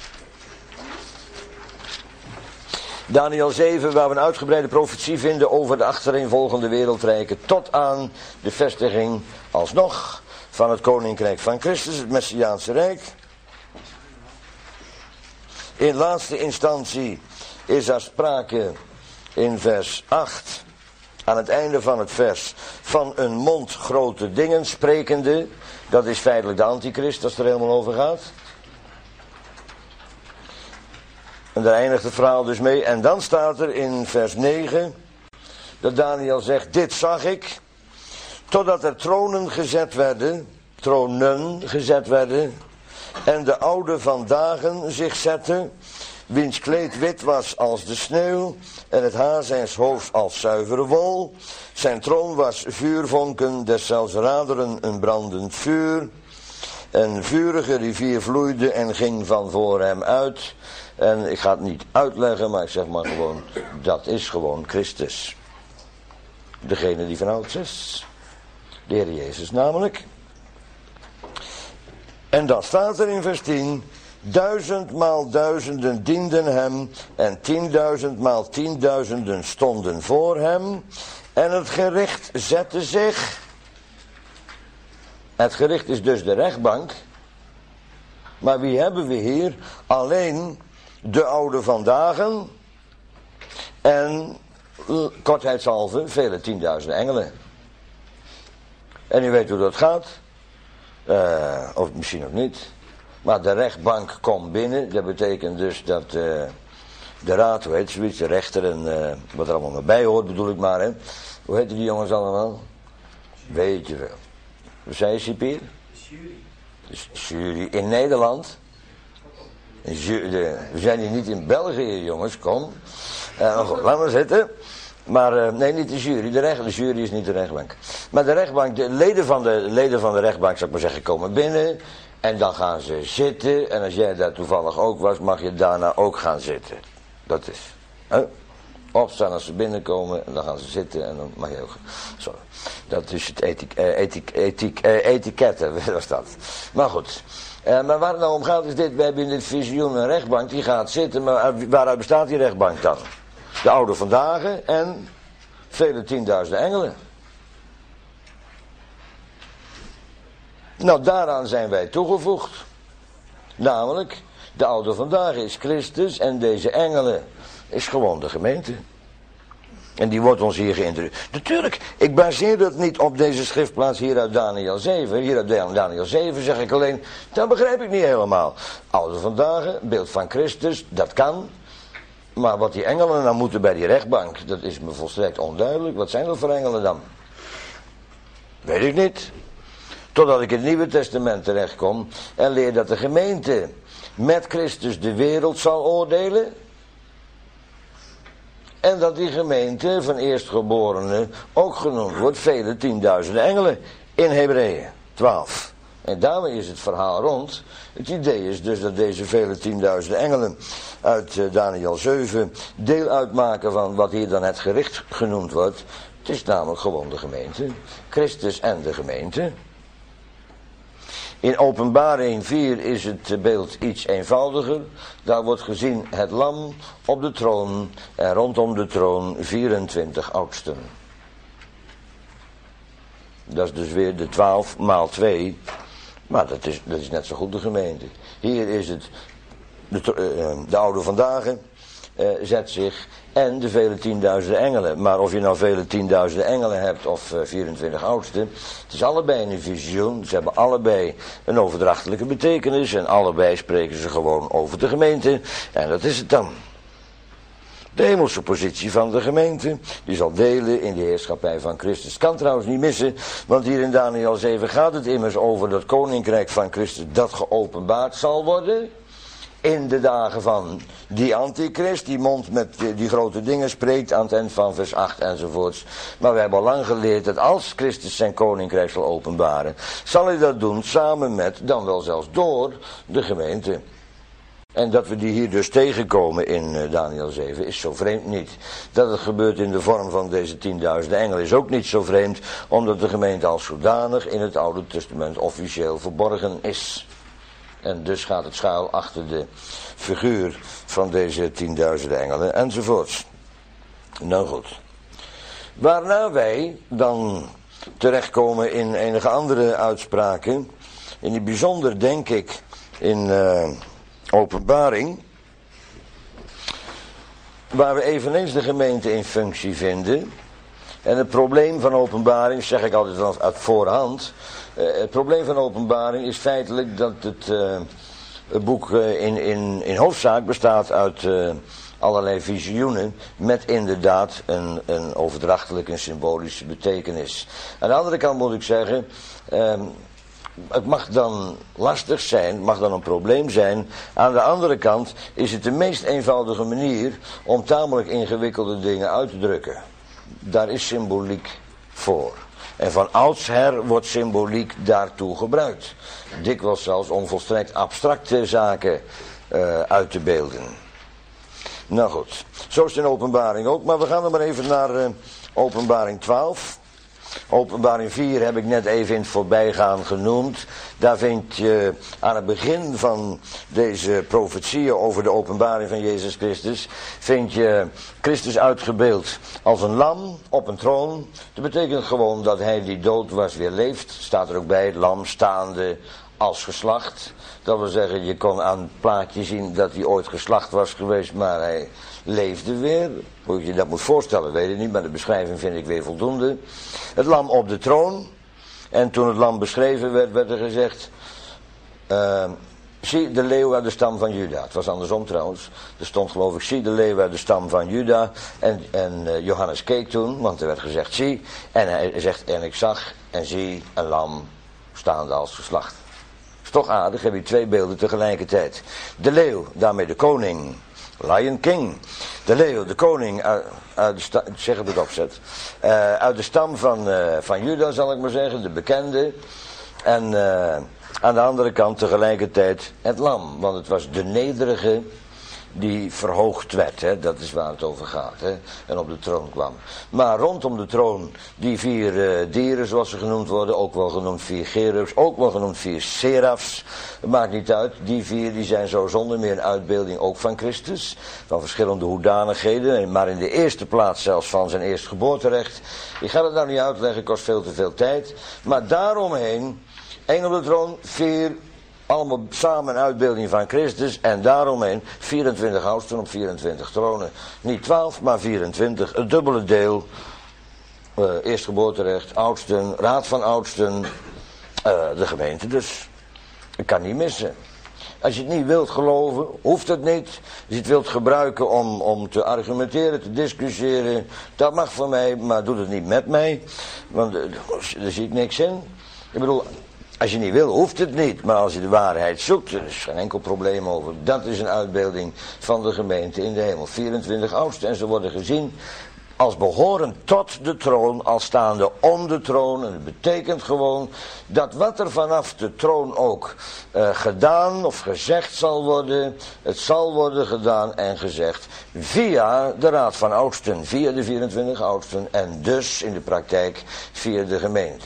Daniel zeven, waar we een uitgebreide profetie vinden over de achtereenvolgende wereldrijken tot aan de vestiging alsnog van het koninkrijk van Christus, het Messiaanse Rijk. In laatste instantie is er sprake in vers acht, aan het einde van het vers, van een mond grote dingen sprekende. Dat is feitelijk de antichrist, als het er helemaal over gaat. En daar eindigt het verhaal dus mee. En dan staat er in vers negen, dat Daniel zegt, dit zag ik, totdat er tronen gezet werden, tronen gezet werden, en de oude van dagen zich zette, wiens kleed wit was als de sneeuw, en het haar zijns hoofds als zuivere wol. Zijn troon was vuurvonken, deszelfs raderen een brandend vuur. Een vurige rivier vloeide en ging van voor hem uit. En ik ga het niet uitleggen, maar ik zeg maar gewoon, dat is gewoon Christus. Degene die van ouds is. De Heer Jezus namelijk. En dan staat er in vers tien, duizendmaal duizenden dienden hem en tienduizendmaal tienduizenden stonden voor hem. En het gericht zette zich. Het gericht is dus de rechtbank. Maar wie hebben we hier? Alleen de oude van dagen en kortheidshalve vele tienduizenden engelen. En u weet hoe dat gaat. Uh, of misschien ook niet. Maar de rechtbank komt binnen. Dat betekent dus dat uh, de raad, hoe heet zoiets, de rechter en uh, wat er allemaal maar bij hoort, bedoel ik maar. Hè. Hoe heten die jongens allemaal? Weet je wel. Hoe zei je, Cipier? Jury. Jury in Nederland. Ju- de, we zijn hier niet in België, jongens, kom. Uh, nou goed, laat maar zitten. Maar uh, nee, niet de jury. De, recht, de jury is niet de rechtbank. Maar de rechtbank, de leden van de, leden van de rechtbank, zou ik maar zeggen, komen binnen. En dan gaan ze zitten. En als jij daar toevallig ook was, mag je daarna ook gaan zitten. Dat is. Hè? Opstaan als ze binnenkomen. En dan gaan ze zitten. En dan mag je ook. Sorry. Dat is het ethiek, eh, ethiek, ethiek, eh, etiketten. Was dat. Maar goed. Uh, maar waar het nou om gaat is dit. We hebben in dit visioen een rechtbank. Die gaat zitten. Maar waaruit bestaat die rechtbank dan? De oude vandaag en vele tienduizenden engelen. Nou, daaraan zijn wij toegevoegd. Namelijk, de oude vandaag is Christus en deze engelen is gewoon de gemeente. En die wordt ons hier geïntroduceerd. Natuurlijk, ik baseer dat niet op deze schriftplaats hier uit Daniel zeven. Hier uit Daniel zeven zeg ik alleen, dat begrijp ik niet helemaal. Oude vandaag, beeld van Christus, dat kan. Maar wat die engelen nou moeten bij die rechtbank, dat is me volstrekt onduidelijk. Wat zijn dat voor engelen dan? Weet ik niet. Totdat ik in het Nieuwe Testament terechtkom en leer dat de gemeente met Christus de wereld zal oordelen. En dat die gemeente van eerstgeborenen ook genoemd wordt, vele tienduizenden engelen in Hebreeën twaalf. En daarmee is het verhaal rond. Het idee is dus dat deze vele tienduizenden engelen uit uh, Daniel zeven deel uitmaken van wat hier dan het gericht genoemd wordt. Het is namelijk gewoon de gemeente. Christus en de gemeente. In Openbaring vier is het beeld iets eenvoudiger. Daar wordt gezien het lam op de troon en rondom de troon vierentwintig oudsten. Dat is dus weer de twaalf maal twee. Maar dat is, dat is net zo goed de gemeente. Hier is het de, uh, de oude vandaag, uh, zet zich en de vele tienduizenden engelen. Maar of je nou vele tienduizenden engelen hebt of uh, vierentwintig oudsten, het is allebei een visioen. Ze hebben allebei een overdrachtelijke betekenis en allebei spreken ze gewoon over de gemeente. En dat is het dan. De hemelse positie van de gemeente, die zal delen in de heerschappij van Christus. Kan trouwens niet missen, want hier in Daniël zeven gaat het immers over dat koninkrijk van Christus dat geopenbaard zal worden. In de dagen van die antichrist, die mond met die, die grote dingen spreekt aan het eind van vers acht enzovoorts. Maar we hebben al lang geleerd dat als Christus zijn koninkrijk zal openbaren, zal hij dat doen samen met, dan wel zelfs door, de gemeente. En dat we die hier dus tegenkomen in Daniël zeven is zo vreemd niet. Dat het gebeurt in de vorm van deze tienduizenden engelen is ook niet zo vreemd, omdat de gemeente als zodanig in het Oude Testament officieel verborgen is. En dus gaat het schuil achter de figuur van deze tienduizenden engelen enzovoorts. Nou goed. Waarna wij dan terechtkomen in enige andere uitspraken. In het bijzonder denk ik in uh, Openbaring. Waar we eveneens de gemeente in functie vinden. En het probleem van Openbaring, zeg ik altijd uit voorhand. Uh, het probleem van Openbaring is feitelijk dat het, uh, het boek uh, in, in, in hoofdzaak bestaat uit uh, allerlei visioenen met inderdaad een, een overdrachtelijke en symbolische betekenis. Aan de andere kant moet ik zeggen, uh, het mag dan lastig zijn, mag dan een probleem zijn. Aan de andere kant is het de meest eenvoudige manier om tamelijk ingewikkelde dingen uit te drukken. Daar is symboliek voor. En van oudsher wordt symboliek daartoe gebruikt. Dikwijls zelfs om volstrekt abstracte zaken uh, uit te beelden. Nou goed, zo is het in Openbaring ook. Maar we gaan dan maar even naar uh, Openbaring twaalf. Openbaring vier heb ik net even in het voorbijgaan genoemd. Daar vind je aan het begin van deze profetieën over de openbaring van Jezus Christus, vind je Christus uitgebeeld als een lam op een troon. Dat betekent gewoon dat hij die dood was weer leeft. Staat er ook bij, het lam staande als geslacht. Dat wil zeggen, je kon aan het plaatje zien dat hij ooit geslacht was geweest, maar hij leefde weer. Hoe je dat moet voorstellen, weet ik niet, maar de beschrijving vind ik weer voldoende. Het lam op de troon. En toen het lam beschreven werd, werd er gezegd, Uh, zie de leeuw uit de stam van Juda. Het was andersom trouwens. Er stond geloof ik, zie de leeuw uit de stam van Juda. En, en uh, Johannes keek toen, want er werd gezegd, zie. En hij zegt, en ik zag en zie een lam staande als geslacht. Is toch aardig, heb je twee beelden tegelijkertijd. De leeuw, daarmee de koning. Lion King. De leeuw, de koning, uit, uit de stam, zeg het opzet. Uh, uit de stam van, uh, van Juda, zal ik maar zeggen, de bekende. En uh, aan de andere kant tegelijkertijd het lam. Want het was de nederige die verhoogd werd. Hè? Dat is waar het over gaat. Hè? En op de troon kwam. Maar rondom de troon die vier uh, dieren zoals ze genoemd worden. Ook wel genoemd vier cherubs. Ook wel genoemd vier serafs. Het maakt niet uit. Die vier die zijn zo zonder meer een uitbeelding ook van Christus. Van verschillende hoedanigheden. Maar in de eerste plaats zelfs van zijn eerstgeboorterecht. Ik ga het nou niet uitleggen. Kost veel te veel tijd. Maar daaromheen. één op de troon. Vier. Allemaal samen een uitbeelding van Christus. En daaromheen vierentwintig oudsten op vierentwintig tronen. Niet twaalf, maar vierentwintig. Het dubbele deel. Uh, eerstgeboorterecht, oudsten, raad van oudsten. Uh, de gemeente dus. Ik kan niet missen. Als je het niet wilt geloven, hoeft het niet. Als je het wilt gebruiken om, om te argumenteren, te discussiëren. Dat mag van mij, maar doe het niet met mij. Want uh, daar zie ik niks in. Ik bedoel... Als je niet wil, hoeft het niet. Maar als je de waarheid zoekt, er is geen enkel probleem over. Dat is een uitbeelding van de gemeente in de hemel. vierentwintig oudsten en ze worden gezien als behorend tot de troon, als staande om de troon. En dat betekent gewoon dat wat er vanaf de troon ook uh, gedaan of gezegd zal worden, het zal worden gedaan en gezegd via de raad van oudsten, via de vierentwintig oudsten en dus in de praktijk via de gemeente.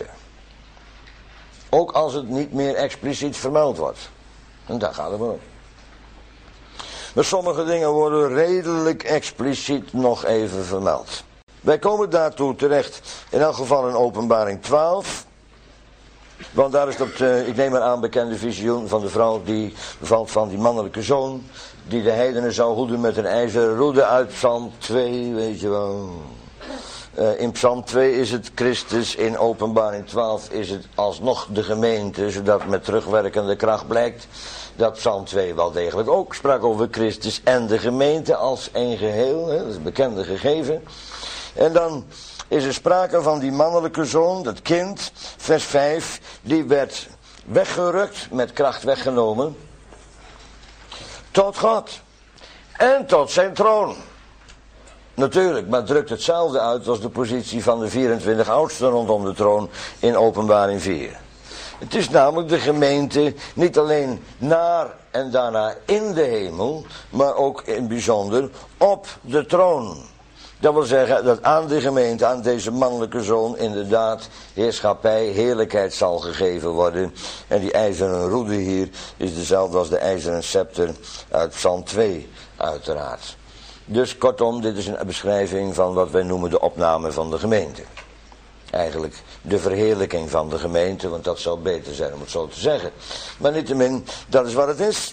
Ook als het niet meer expliciet vermeld wordt. En daar gaat het maar om. Maar sommige dingen worden redelijk expliciet nog even vermeld. Wij komen daartoe terecht in elk geval in Openbaring twaalf. Want daar is dat, uh, ik neem maar aan, bekende visioen van de vrouw die valt van die mannelijke zoon, die de heidenen zou hoeden met een ijzeren roede uit Psalm twee, weet je wel. Uh, in Psalm twee is het Christus, in Openbaring twaalf is het alsnog de gemeente, zodat met terugwerkende kracht blijkt dat Psalm twee wel degelijk ook sprak over Christus en de gemeente als één geheel, hè, dat is een bekende gegeven. En dan is er sprake van die mannelijke zoon, dat kind, vers vijf, die werd weggerukt, met kracht weggenomen, tot God en tot zijn troon. Natuurlijk, maar het drukt hetzelfde uit als de positie van de vierentwintig oudsten rondom de troon in Openbaring vier. Het is namelijk de gemeente niet alleen naar en daarna in de hemel, maar ook in het bijzonder op de troon. Dat wil zeggen dat aan de gemeente, aan deze mannelijke zoon, inderdaad heerschappij, heerlijkheid zal gegeven worden. En die ijzeren roede hier is dezelfde als de ijzeren scepter uit Psalm twee, uiteraard. Dus kortom, dit is een beschrijving van wat wij noemen de opname van de gemeente. Eigenlijk de verheerlijking van de gemeente, want dat zou beter zijn om het zo te zeggen. Maar niettemin, dat is wat het is.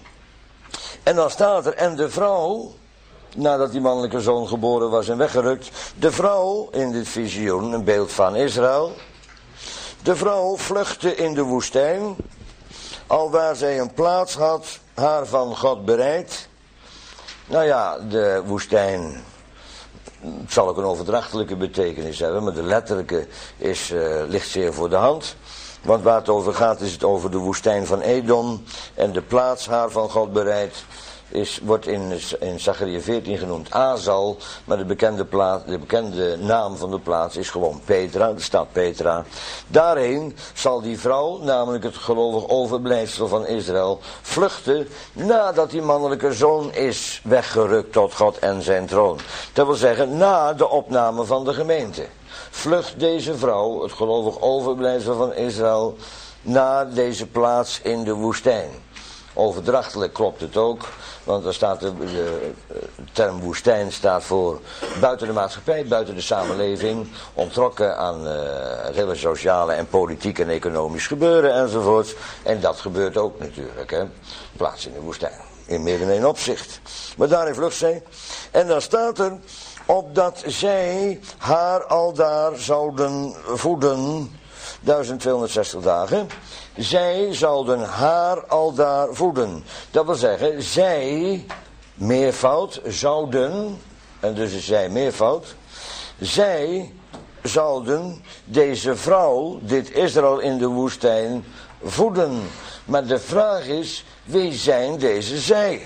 En dan staat er, en de vrouw, nadat die mannelijke zoon geboren was en weggerukt, de vrouw in dit visioen, een beeld van Israël, de vrouw vluchtte in de woestijn, alwaar zij een plaats had, haar van God bereid. Nou ja, de woestijn, het zal ook een overdrachtelijke betekenis hebben, maar de letterlijke is, uh, ligt zeer voor de hand. Want waar het over gaat is het over de woestijn van Edom en de plaats haar van God bereid. Is, wordt in, in Zacharia veertien genoemd Azal, maar de bekende, plaats, de bekende naam van de plaats is gewoon Petra, de stad Petra. Daarheen zal die vrouw, namelijk het gelovig overblijfsel van Israël, vluchten nadat die mannelijke zoon is weggerukt tot God en zijn troon. Dat wil zeggen, na de opname van de gemeente. Vlucht deze vrouw, het gelovig overblijfsel van Israël, naar deze plaats in de woestijn. Overdrachtelijk klopt het ook, want er staat de, de, de term woestijn staat voor buiten de maatschappij, buiten de samenleving, ontrokken aan uh, het hele sociale en politiek en economisch gebeuren enzovoort. En dat gebeurt ook natuurlijk, hè. Plaats in de woestijn, in meer dan één opzicht. Maar daarin vlucht zij. En dan staat er, opdat zij haar aldaar zouden voeden, duizend tweehonderdzestig dagen. Zij zouden haar aldaar voeden. Dat wil zeggen, zij, meervoud, zouden, en dus is zij meervoud, zij zouden deze vrouw, dit Israël in de woestijn, voeden. Maar de vraag is, wie zijn deze zij?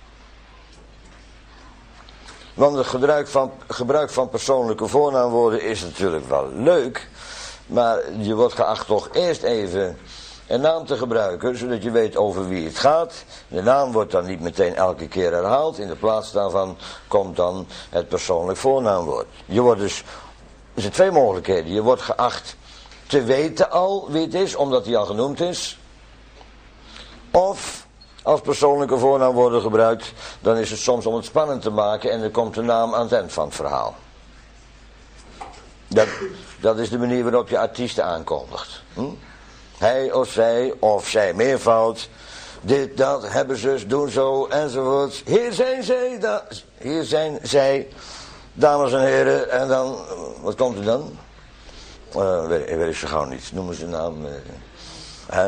Want het gebruik van, gebruik van persoonlijke voornaamwoorden is natuurlijk wel leuk, maar je wordt geacht toch eerst even een naam te gebruiken, zodat je weet over wie het gaat. De naam wordt dan niet meteen elke keer herhaald. In de plaats daarvan komt dan het persoonlijk voornaamwoord. Je wordt dus, er zijn twee mogelijkheden. Je wordt geacht te weten al wie het is, omdat hij al genoemd is. Of, als persoonlijke voornaamwoorden gebruikt, dan is het soms om het spannend te maken en er komt de naam aan het eind van het verhaal. Dat, dat is de manier waarop je artiesten aankondigt. Hm? Hij of zij, of zij meervoud, dit, dat, hebben ze, doen zo, enzovoort. Hier zijn zij, da, hier zijn zij, dames en heren, en dan, wat komt er dan? Uh, weet, weet ik zo gauw niet, noemen ze een naam. Uh, hè?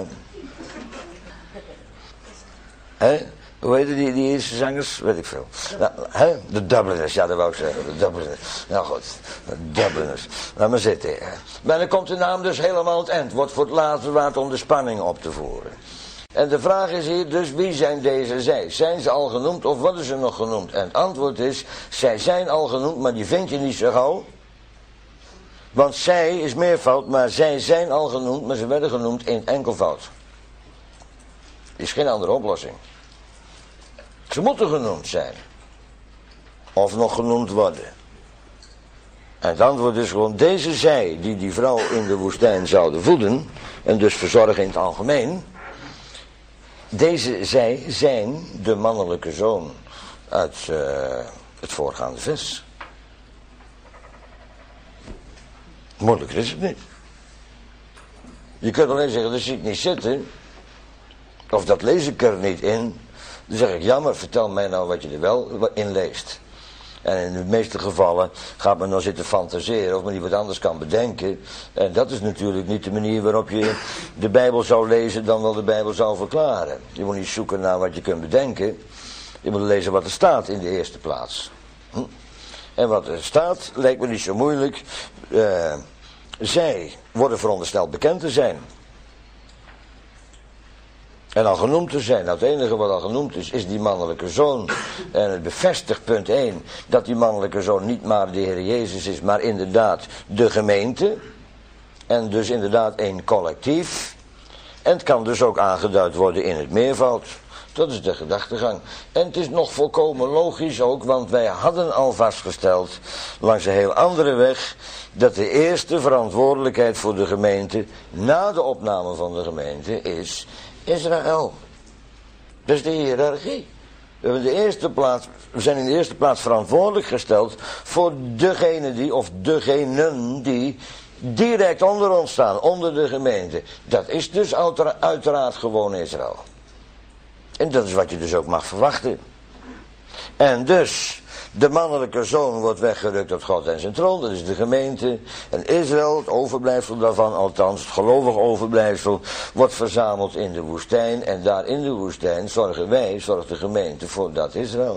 Hè? Hoe heet die, die Ierse zangers? Weet ik veel. Nou, hè? De Dubliners, ja dat wou ik zeggen. De Dubliners. Nou goed, de Dubliners. Laat maar zitten. Hè. Maar dan komt de naam dus helemaal aan het eind. Wordt voor het laatste waard om de spanning op te voeren. En de vraag is hier dus, wie zijn deze zij? Zijn ze al genoemd of worden ze nog genoemd? En het antwoord is, zij zijn al genoemd, maar die vind je niet zo gauw. Want zij is meervoud, maar zij zijn al genoemd, maar ze werden genoemd in enkelvoud. Er is geen andere oplossing. Ze moeten genoemd zijn. Of nog genoemd worden. En het antwoord is gewoon, deze zij die die vrouw in de woestijn zouden voeden, en dus verzorgen in het algemeen, deze zij zijn de mannelijke zoon uit uh, het voorgaande vers. Moeilijker is het niet. Je kunt alleen zeggen, dat zie ik niet zitten. Of dat lees ik er niet in. Dan zeg ik, ja, maar vertel mij nou wat je er wel in leest. En in de meeste gevallen gaat men dan zitten fantaseren of men niet wat anders kan bedenken. En dat is natuurlijk niet de manier waarop je de Bijbel zou lezen dan wel de Bijbel zou verklaren. Je moet niet zoeken naar wat je kunt bedenken. Je moet lezen wat er staat in de eerste plaats. Hm? En wat er staat lijkt me niet zo moeilijk. Uh, zij worden verondersteld bekend te zijn. En al genoemd te zijn, nou het enige wat al genoemd is, is die mannelijke zoon. En het bevestigt punt één, dat die mannelijke zoon niet maar de Heer Jezus is, maar inderdaad de gemeente. En dus inderdaad een collectief. En het kan dus ook aangeduid worden in het meervoud. Dat is de gedachtegang. En het is nog volkomen logisch ook, want wij hadden al vastgesteld, langs een heel andere weg, dat de eerste verantwoordelijkheid voor de gemeente, na de opname van de gemeente, is Israël. Dat is de hiërarchie. We, hebben de eerste plaats, we zijn in de eerste plaats verantwoordelijk gesteld voor degene die, of degenen die direct onder ons staan, onder de gemeente. Dat is dus uitera- uiteraard gewoon Israël. En dat is wat je dus ook mag verwachten. En dus, de mannelijke zoon wordt weggerukt tot God en zijn troon, dat is de gemeente. En Israël, het overblijfsel daarvan, althans het gelovig overblijfsel, wordt verzameld in de woestijn. En daar in de woestijn zorgen wij, zorgt de gemeente voor dat Israël.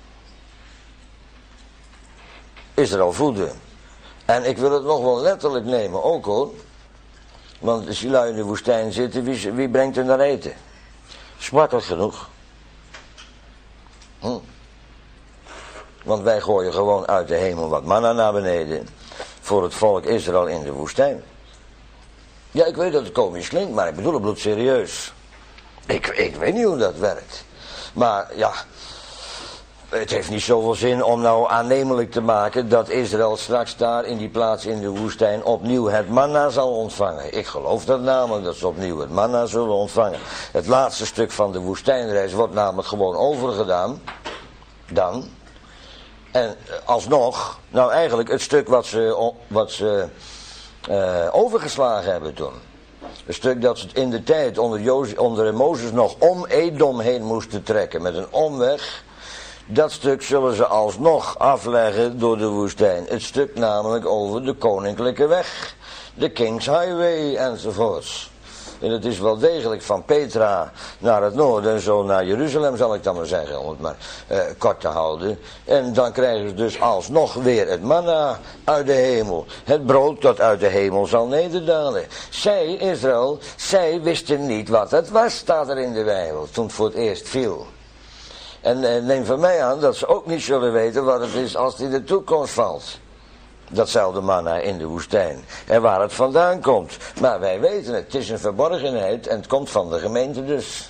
Israël voeden. En ik wil het nog wel letterlijk nemen ook hoor. Want als jullie in de woestijn zitten, wie, wie brengt er naar eten? Smakelijk genoeg. Hm. Want wij gooien gewoon uit de hemel wat manna naar beneden. Voor het volk Israël in de woestijn. Ja, ik weet dat het komisch klinkt, maar ik bedoel het bloedserieus. Ik, ik weet niet hoe dat werkt. Maar ja, het heeft niet zoveel zin om nou aannemelijk te maken dat Israël straks daar in die plaats in de woestijn opnieuw het manna zal ontvangen. Ik geloof dat namelijk, dat ze opnieuw het manna zullen ontvangen. Het laatste stuk van de woestijnreis wordt namelijk gewoon overgedaan. Dan. En alsnog, nou eigenlijk het stuk wat ze, wat ze uh, overgeslagen hebben toen. Een stuk dat ze in de tijd onder, Jozef, onder Mozes nog om Edom heen moesten trekken met een omweg. Dat stuk zullen ze alsnog afleggen door de woestijn. Het stuk namelijk over de koninklijke weg. De King's Highway enzovoorts. En het is wel degelijk van Petra naar het noorden en zo naar Jeruzalem zal ik dan maar zeggen. Om het maar eh, kort te houden. En dan krijgen ze dus alsnog weer het manna uit de hemel. Het brood dat uit de hemel zal nederdalen. Zij, Israël, zij wisten niet wat het was, staat er in de Bijbel. Toen het voor het eerst viel. En eh, neem van mij aan dat ze ook niet zullen weten wat het is als het in de toekomst valt. Datzelfde manna in de woestijn. En waar het vandaan komt. Maar wij weten het. Het is een verborgenheid. En het komt van de gemeente dus.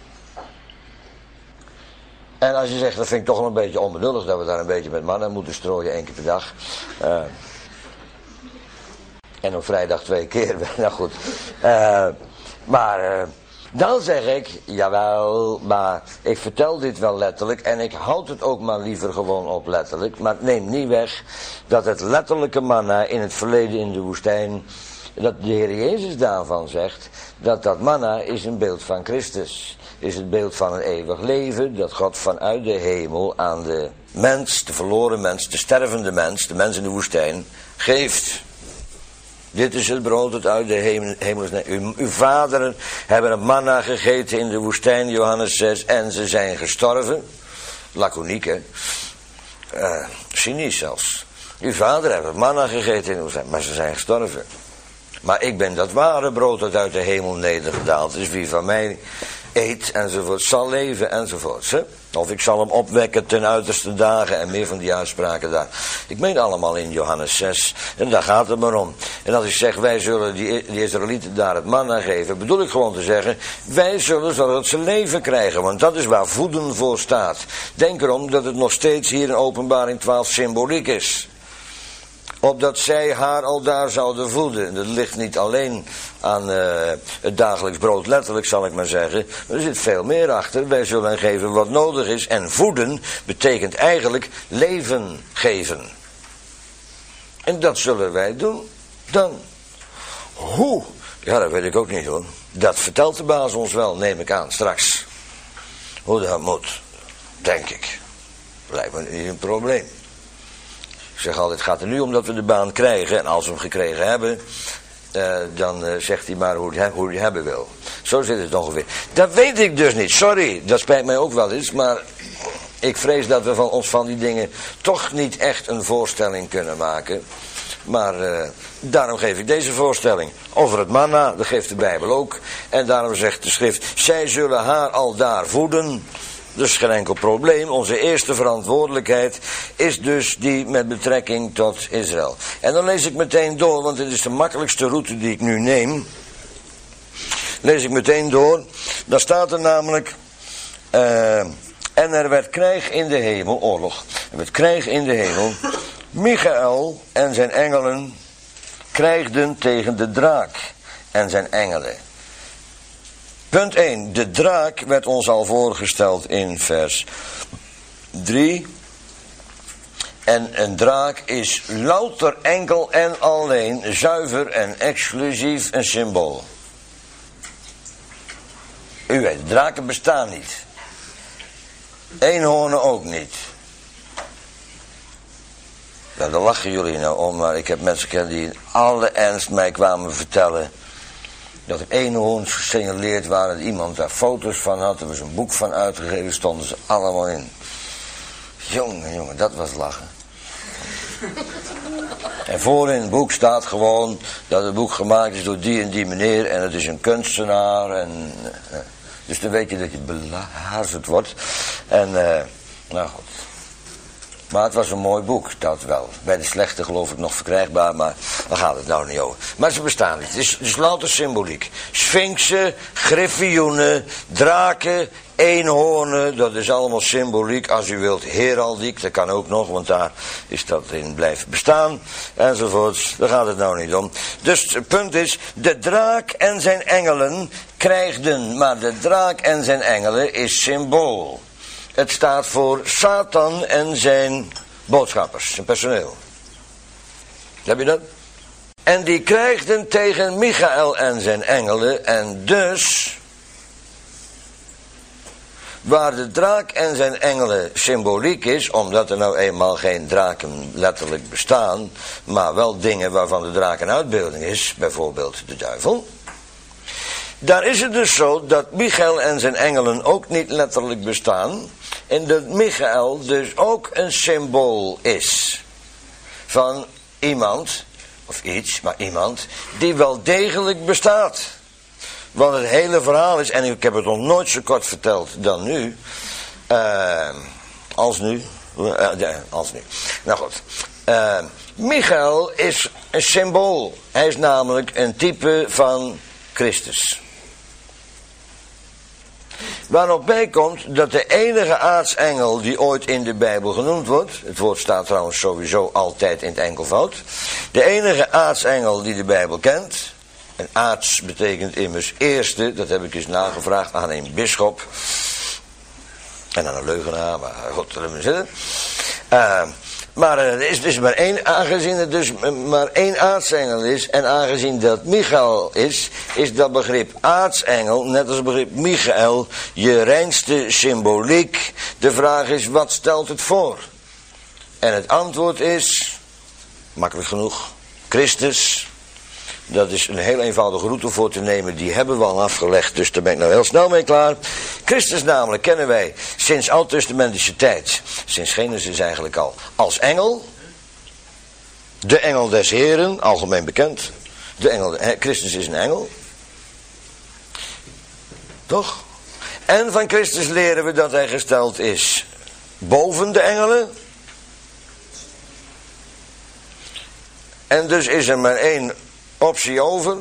En als je zegt, dat vind ik toch wel een beetje onbenullig. Dat we daar een beetje met manna moeten strooien. één keer per dag. Uh, en op vrijdag twee keer. Nou goed. Uh, maar... Uh, Dan zeg ik, jawel, maar ik vertel dit wel letterlijk en ik houd het ook maar liever gewoon op letterlijk. Maar het neemt niet weg dat het letterlijke manna in het verleden in de woestijn, dat de Heer Jezus daarvan zegt, dat dat manna is een beeld van Christus. Is het beeld van een eeuwig leven dat God vanuit de hemel aan de mens, de verloren mens, de stervende mens, de mens in de woestijn, geeft. Dit is het brood dat uit de hemel, hemel is. Uw, uw vaderen hebben het manna gegeten in de woestijn, Johannes zes, en ze zijn gestorven. Laconiek, hè. Uh, cynisch zelfs. Uw vader heeft het manna gegeten in de woestijn, maar ze zijn gestorven. Maar ik ben dat ware brood dat uit de hemel nedergedaald is. Wie van mij eet enzovoort, zal leven enzovoort. Hè? Of ik zal hem opwekken ten uiterste dagen en meer van die uitspraken daar. Ik meen allemaal in Johannes zes. En daar gaat het maar om. En als ik zeg, wij zullen die, die Israëlieten daar het manna geven, bedoel ik gewoon te zeggen, wij zullen zodat ze leven krijgen. Want dat is waar voeden voor staat. Denk erom dat het nog steeds hier in Openbaring twaalf symboliek is. Opdat zij haar al daar zouden voeden. Dat ligt niet alleen aan uh, het dagelijks brood, letterlijk zal ik maar zeggen. Maar er zit veel meer achter. Wij zullen hen geven wat nodig is. En voeden betekent eigenlijk leven geven. En dat zullen wij doen. Dan, hoe Ja, dat weet ik ook niet hoor. Dat vertelt de baas ons wel, neem ik aan, straks. Hoe dat moet, denk ik. Lijkt me niet een probleem. Ik zeg altijd, het gaat er nu om dat we de baan krijgen. En als we hem gekregen hebben, uh, dan uh, zegt hij maar hoe hij, hoe hij hebben wil. Zo zit het ongeveer. Dat weet ik dus niet, sorry. Dat spijt mij ook wel eens, maar ik vrees dat we van ons van die dingen toch niet echt een voorstelling kunnen maken. Maar uh, daarom geef ik deze voorstelling. Over het manna, dat geeft de Bijbel ook. En daarom zegt de schrift, zij zullen haar al daar voeden. Dus geen enkel probleem. Onze eerste verantwoordelijkheid is dus die met betrekking tot Israël. En dan lees ik meteen door, want dit is de makkelijkste route die ik nu neem. Lees ik meteen door. Daar staat er namelijk... Uh, en er werd krijg in de hemel, oorlog. Er werd krijg in de hemel... Michael en zijn engelen krijgden tegen de draak en zijn engelen. Punt één. De draak werd ons al voorgesteld in vers drie. En een draak is louter enkel en alleen zuiver en exclusief een symbool. U weet, draken bestaan niet. Eenhoornen ook niet. Nou, daar lachen jullie nou om, maar ik heb mensen gekend die in alle ernst mij kwamen vertellen dat er eenhoorns gesignaleerd waren, dat iemand daar foto's van had, er was een boek van uitgegeven, stonden ze allemaal in. Jongen, jongen, dat was lachen. En voor in het boek staat gewoon dat het boek gemaakt is door die en die meneer en het is een kunstenaar en... Uh, dus dan weet je dat je belazerd wordt. En, uh, nou goed. Maar het was een mooi boek, dat wel. Bij de slechte geloof ik nog verkrijgbaar, maar daar gaat het nou niet over. Maar ze bestaan niet. Het is, het is louter symboliek. Sfinxen, griffioenen, draken, eenhoornen, dat is allemaal symboliek. Als u wilt, heraldiek, dat kan ook nog, want daar is dat in blijven bestaan. Enzovoorts, daar gaat het nou niet om. Dus het punt is, de draak en zijn engelen krijgden, maar de draak en zijn engelen is symbool. Het staat voor Satan en zijn boodschappers, zijn personeel. Heb je dat? En die krijgden tegen Michael en zijn engelen. En dus, waar de draak en zijn engelen symboliek is, omdat er nou eenmaal geen draken letterlijk bestaan, maar wel dingen waarvan de draak een uitbeelding is, bijvoorbeeld de duivel. Daar is het dus zo dat Michael en zijn engelen ook niet letterlijk bestaan. En dat Michael dus ook een symbool is. Van iemand, of iets, maar iemand, die wel degelijk bestaat. Want het hele verhaal is, en ik heb het nog nooit zo kort verteld dan nu. Uh, als nu. Uh, ja, als nu. Nou goed. Uh, Michael is een symbool. Hij is namelijk een type van Christus. Waarop bijkomt dat de enige aartsengel die ooit in de Bijbel genoemd wordt, het woord staat trouwens sowieso altijd in het enkelvoud, de enige aartsengel die de Bijbel kent, en aarts betekent immers eerste, dat heb ik eens nagevraagd aan een bisschop, en aan een leugenaar, maar god, laten we zitten. Uh, Maar er is dus maar één, aangezien er dus maar één aartsengel is, en aangezien dat Michael is, is dat begrip aartsengel, net als het begrip Michael, je reinste symboliek. De vraag is, wat stelt het voor? En het antwoord is, makkelijk genoeg, Christus. Dat is een heel eenvoudige route voor te nemen, die hebben we al afgelegd, dus daar ben ik nou heel snel mee klaar. Christus namelijk kennen wij sinds oud-testamentische tijd, sinds Genesis eigenlijk al, als engel. De engel des Heren, algemeen bekend. De engel, Christus is een engel. Toch? En van Christus leren we dat hij gesteld is boven de engelen. En dus is er maar één optie over.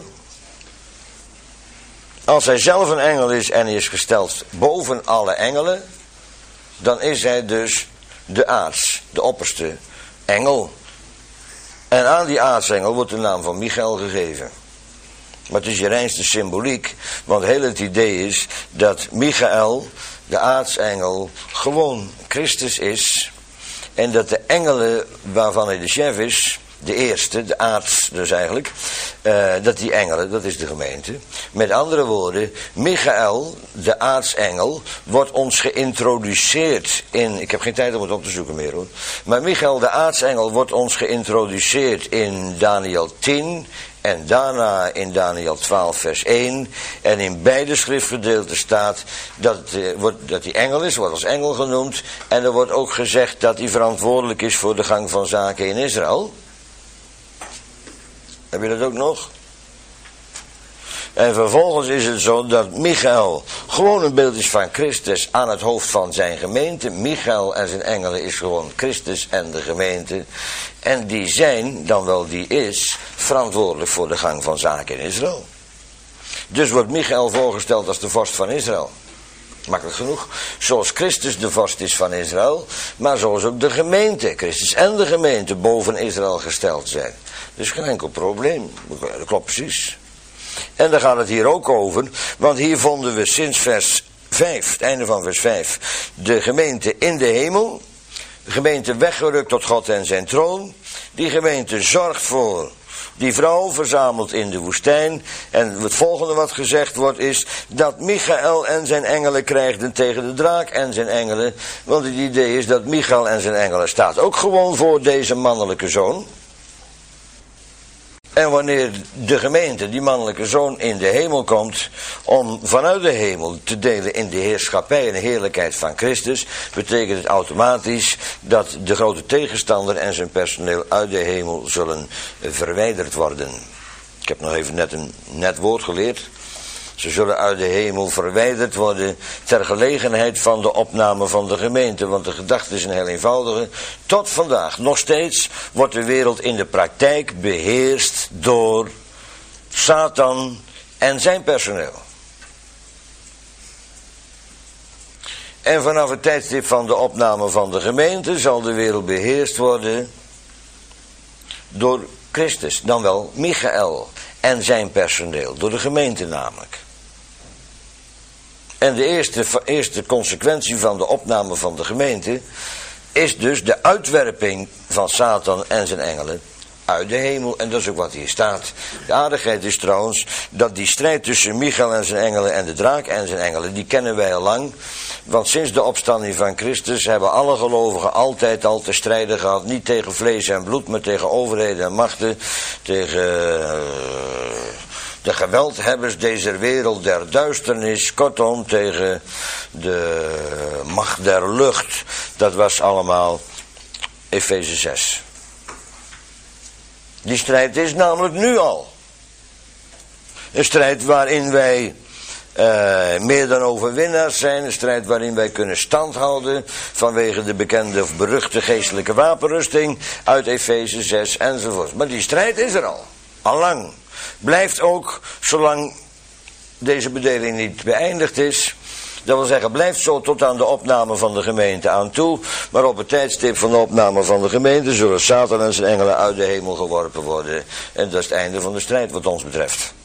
Als hij zelf een engel is en hij is gesteld boven alle engelen, dan is hij dus de aarts, de opperste engel. En aan die aartsengel wordt de naam van Michael gegeven. Maar het is je reinste symboliek, want heel het idee is dat Michael, de aartsengel, gewoon Christus is. En dat de engelen waarvan hij de chef is, de eerste, de aarts dus eigenlijk, uh, dat die engelen, dat is de gemeente. Met andere woorden, Michael, de aartsengel, wordt ons geïntroduceerd in, ik heb geen tijd om het op te zoeken meer hoor, maar Michael, de aartsengel, wordt ons geïntroduceerd in Daniel tien en daarna in Daniel twaalf vers één. En in beide schriftgedeelten staat dat, uh, wordt, dat die engel is, wordt als engel genoemd. En er wordt ook gezegd dat hij verantwoordelijk is voor de gang van zaken in Israël. Heb je dat ook nog? En vervolgens is het zo dat Michael gewoon een beeld is van Christus aan het hoofd van zijn gemeente. Michael en zijn engelen is gewoon Christus en de gemeente. En die zijn, dan wel die is, verantwoordelijk voor de gang van zaken in Israël. Dus wordt Michael voorgesteld als de vorst van Israël. Makkelijk genoeg. Zoals Christus de vorst is van Israël, maar zoals ook de gemeente, Christus en de gemeente boven Israël gesteld zijn. Dus geen enkel probleem. Dat klopt precies. En daar gaat het hier ook over, want hier vonden we sinds vers vijf, het einde van vers vijf, de gemeente in de hemel. De gemeente weggerukt tot God en zijn troon. Die gemeente zorgt voor die vrouw verzameld in de woestijn. En het volgende wat gezegd wordt is dat Michael en zijn engelen krijgden tegen de draak en zijn engelen. Want het idee is dat Michael en zijn engelen staat ook gewoon voor deze mannelijke zoon. En wanneer de gemeente, die mannelijke zoon, in de hemel komt om vanuit de hemel te delen in de heerschappij en de heerlijkheid van Christus, betekent het automatisch dat de grote tegenstander en zijn personeel uit de hemel zullen verwijderd worden. Ik heb nog even net een net woord geleerd. Ze zullen uit de hemel verwijderd worden ter gelegenheid van de opname van de gemeente. Want de gedachte is een heel eenvoudige. Tot vandaag, nog steeds, wordt de wereld in de praktijk beheerst door Satan en zijn personeel. En vanaf het tijdstip van de opname van de gemeente zal de wereld beheerst worden door Christus, dan wel Michael en zijn personeel, door de gemeente namelijk. En de eerste, eerste consequentie van de opname van de gemeente is dus de uitwerping van Satan en zijn engelen uit de hemel. En dat is ook wat hier staat. De aardigheid is trouwens dat die strijd tussen Michael en zijn engelen en de draak en zijn engelen, die kennen wij al lang. Want sinds de opstanding van Christus hebben alle gelovigen altijd al te strijden gehad. Niet tegen vlees en bloed, maar tegen overheden en machten. Tegen uh, de geweldhebbers deze wereld der duisternis. Kortom, tegen de macht der lucht. Dat was allemaal Efeze zes. Die strijd is namelijk nu al. Een strijd waarin wij uh, meer dan overwinnaars zijn. Een strijd waarin wij kunnen standhouden vanwege de bekende of beruchte geestelijke wapenrusting uit Efeze zes enzovoort. Maar die strijd is er al. Allang. Blijft ook zolang deze bedeling niet beëindigd is. Dat wil zeggen, blijft zo tot aan de opname van de gemeente aan toe. Maar op het tijdstip van de opname van de gemeente zullen Satan en zijn engelen uit de hemel geworpen worden. En dat is het einde van de strijd wat ons betreft.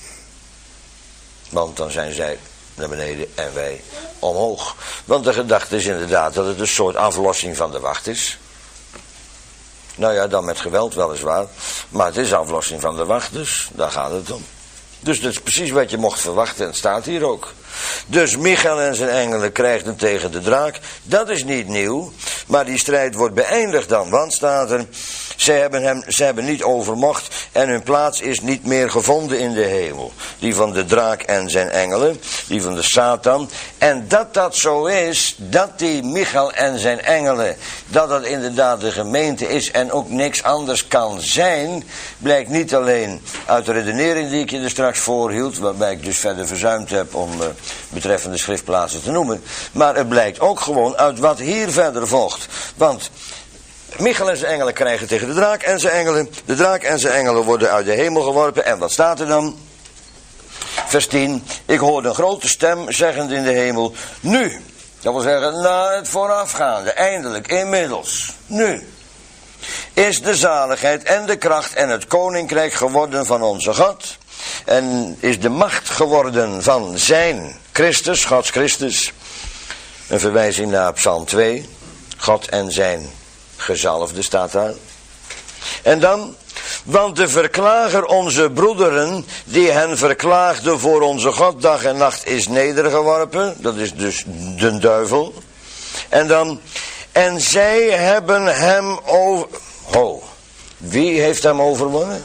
Want dan zijn zij naar beneden en wij omhoog. Want de gedachte is inderdaad dat het een soort aflossing van de wacht is. Nou ja, dan met geweld weliswaar. Maar het is aflossing van de wacht, dus daar gaat het om. Dus dat is precies wat je mocht verwachten en het staat hier ook. Dus Michael en zijn engelen krijgen tegen de draak. Dat is niet nieuw, maar die strijd wordt beëindigd dan. Want staat er, zij hebben hem, zij hebben niet overmocht en hun plaats is niet meer gevonden in de hemel. Die van de draak en zijn engelen, die van de Satan. En dat dat zo is, dat die Michael en zijn engelen, dat dat inderdaad de gemeente is en ook niks anders kan zijn, blijkt niet alleen uit de redenering die ik je er straks voorhield, waarbij ik dus verder verzuimd heb om uh, betreffende schriftplaatsen te noemen, maar het blijkt ook gewoon uit wat hier verder volgt. Want Michael en zijn engelen krijgen tegen de draak en zijn engelen. De draak en zijn engelen worden uit de hemel geworpen. En wat staat er dan? Vers tien. Ik hoorde een grote stem zeggend in de hemel. Nu. Dat wil zeggen, na het voorafgaande. Eindelijk, inmiddels. Nu. Is de zaligheid en de kracht en het koninkrijk geworden van onze God. En is de macht geworden van zijn Christus, Gods Christus. Een verwijzing naar Psalm twee. God en zijn gezalfde staat daar. En dan, want de verklager onze broederen, die hen verklaagde voor onze God dag en nacht, is nedergeworpen. Dat is dus de duivel. En dan, en zij hebben hem over... Ho, wie heeft hem overwonnen?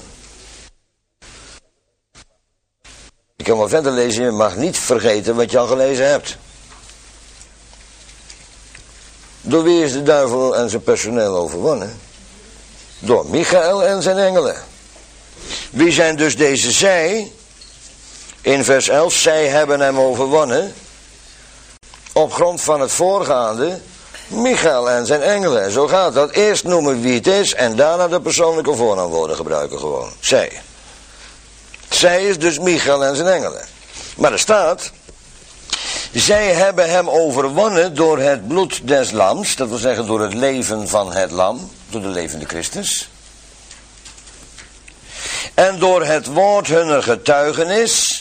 Je kan wel verder lezen, je mag niet vergeten wat je al gelezen hebt. Door wie is de duivel en zijn personeel overwonnen? Door Michael en zijn engelen. Wie zijn dus deze zij? In vers elf, zij hebben hem overwonnen. Op grond van het voorgaande, Michael en zijn engelen. Zo gaat dat. Eerst noemen wie het is en daarna de persoonlijke voornaamwoorden gebruiken gewoon. Zij. Zij is dus Michael en zijn engelen. Maar er staat, zij hebben hem overwonnen door het bloed des lams. Dat wil zeggen door het leven van het lam. Door de levende Christus. En door het woord hunner getuigenis.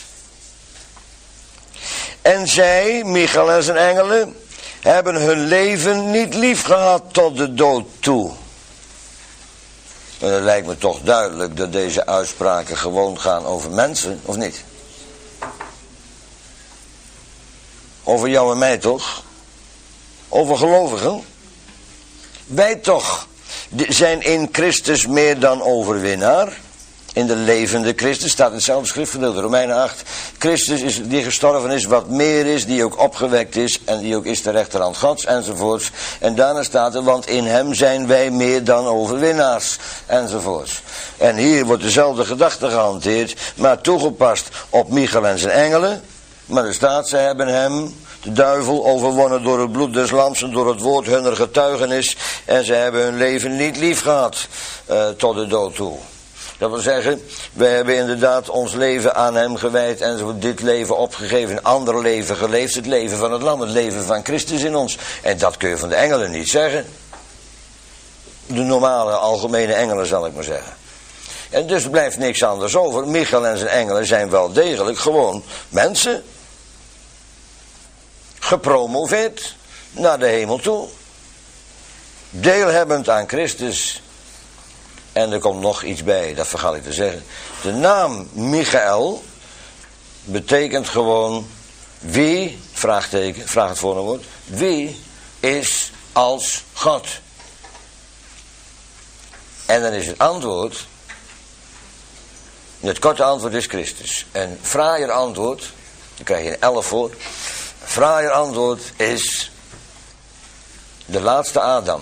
En zij, Michael en zijn engelen, hebben hun leven niet lief gehad tot de dood toe. En het lijkt me toch duidelijk dat deze uitspraken gewoon gaan over mensen, of niet? Over jou en mij toch? Over gelovigen? Wij toch zijn in Christus meer dan overwinnaar. In de levende Christus staat in hetzelfde schriftgedeelte, Romeinen acht. Christus is die gestorven is, wat meer is, die ook opgewekt is en die ook is de rechterhand Gods enzovoorts. En daarna staat er, want in hem zijn wij meer dan overwinnaars enzovoorts. En hier wordt dezelfde gedachte gehanteerd, maar toegepast op Michael en zijn engelen. Maar er staat, zij hebben hem, de duivel, overwonnen door het bloed des lams en door het woord hunner getuigenis. En zij hebben hun leven niet lief gehad uh, tot de dood toe. Dat wil zeggen, wij hebben inderdaad ons leven aan hem gewijd en zo dit leven opgegeven, een ander leven geleefd, het leven van het lam, het leven van Christus in ons. En dat kun je van de engelen niet zeggen. De normale, algemene engelen zal ik maar zeggen. En dus blijft niks anders over. Michael en zijn engelen zijn wel degelijk gewoon mensen. Gepromoveerd naar de hemel toe. Deelhebbend aan Christus. En er komt nog iets bij, dat vergat ik te zeggen. De naam Michael betekent gewoon wie, vraagteken, vraag het voornaamwoord, wie is als God? En dan is het antwoord, het korte antwoord is Christus. Een fraaier antwoord, daar krijg je een elf voor. Een fraaier antwoord is de laatste Adam.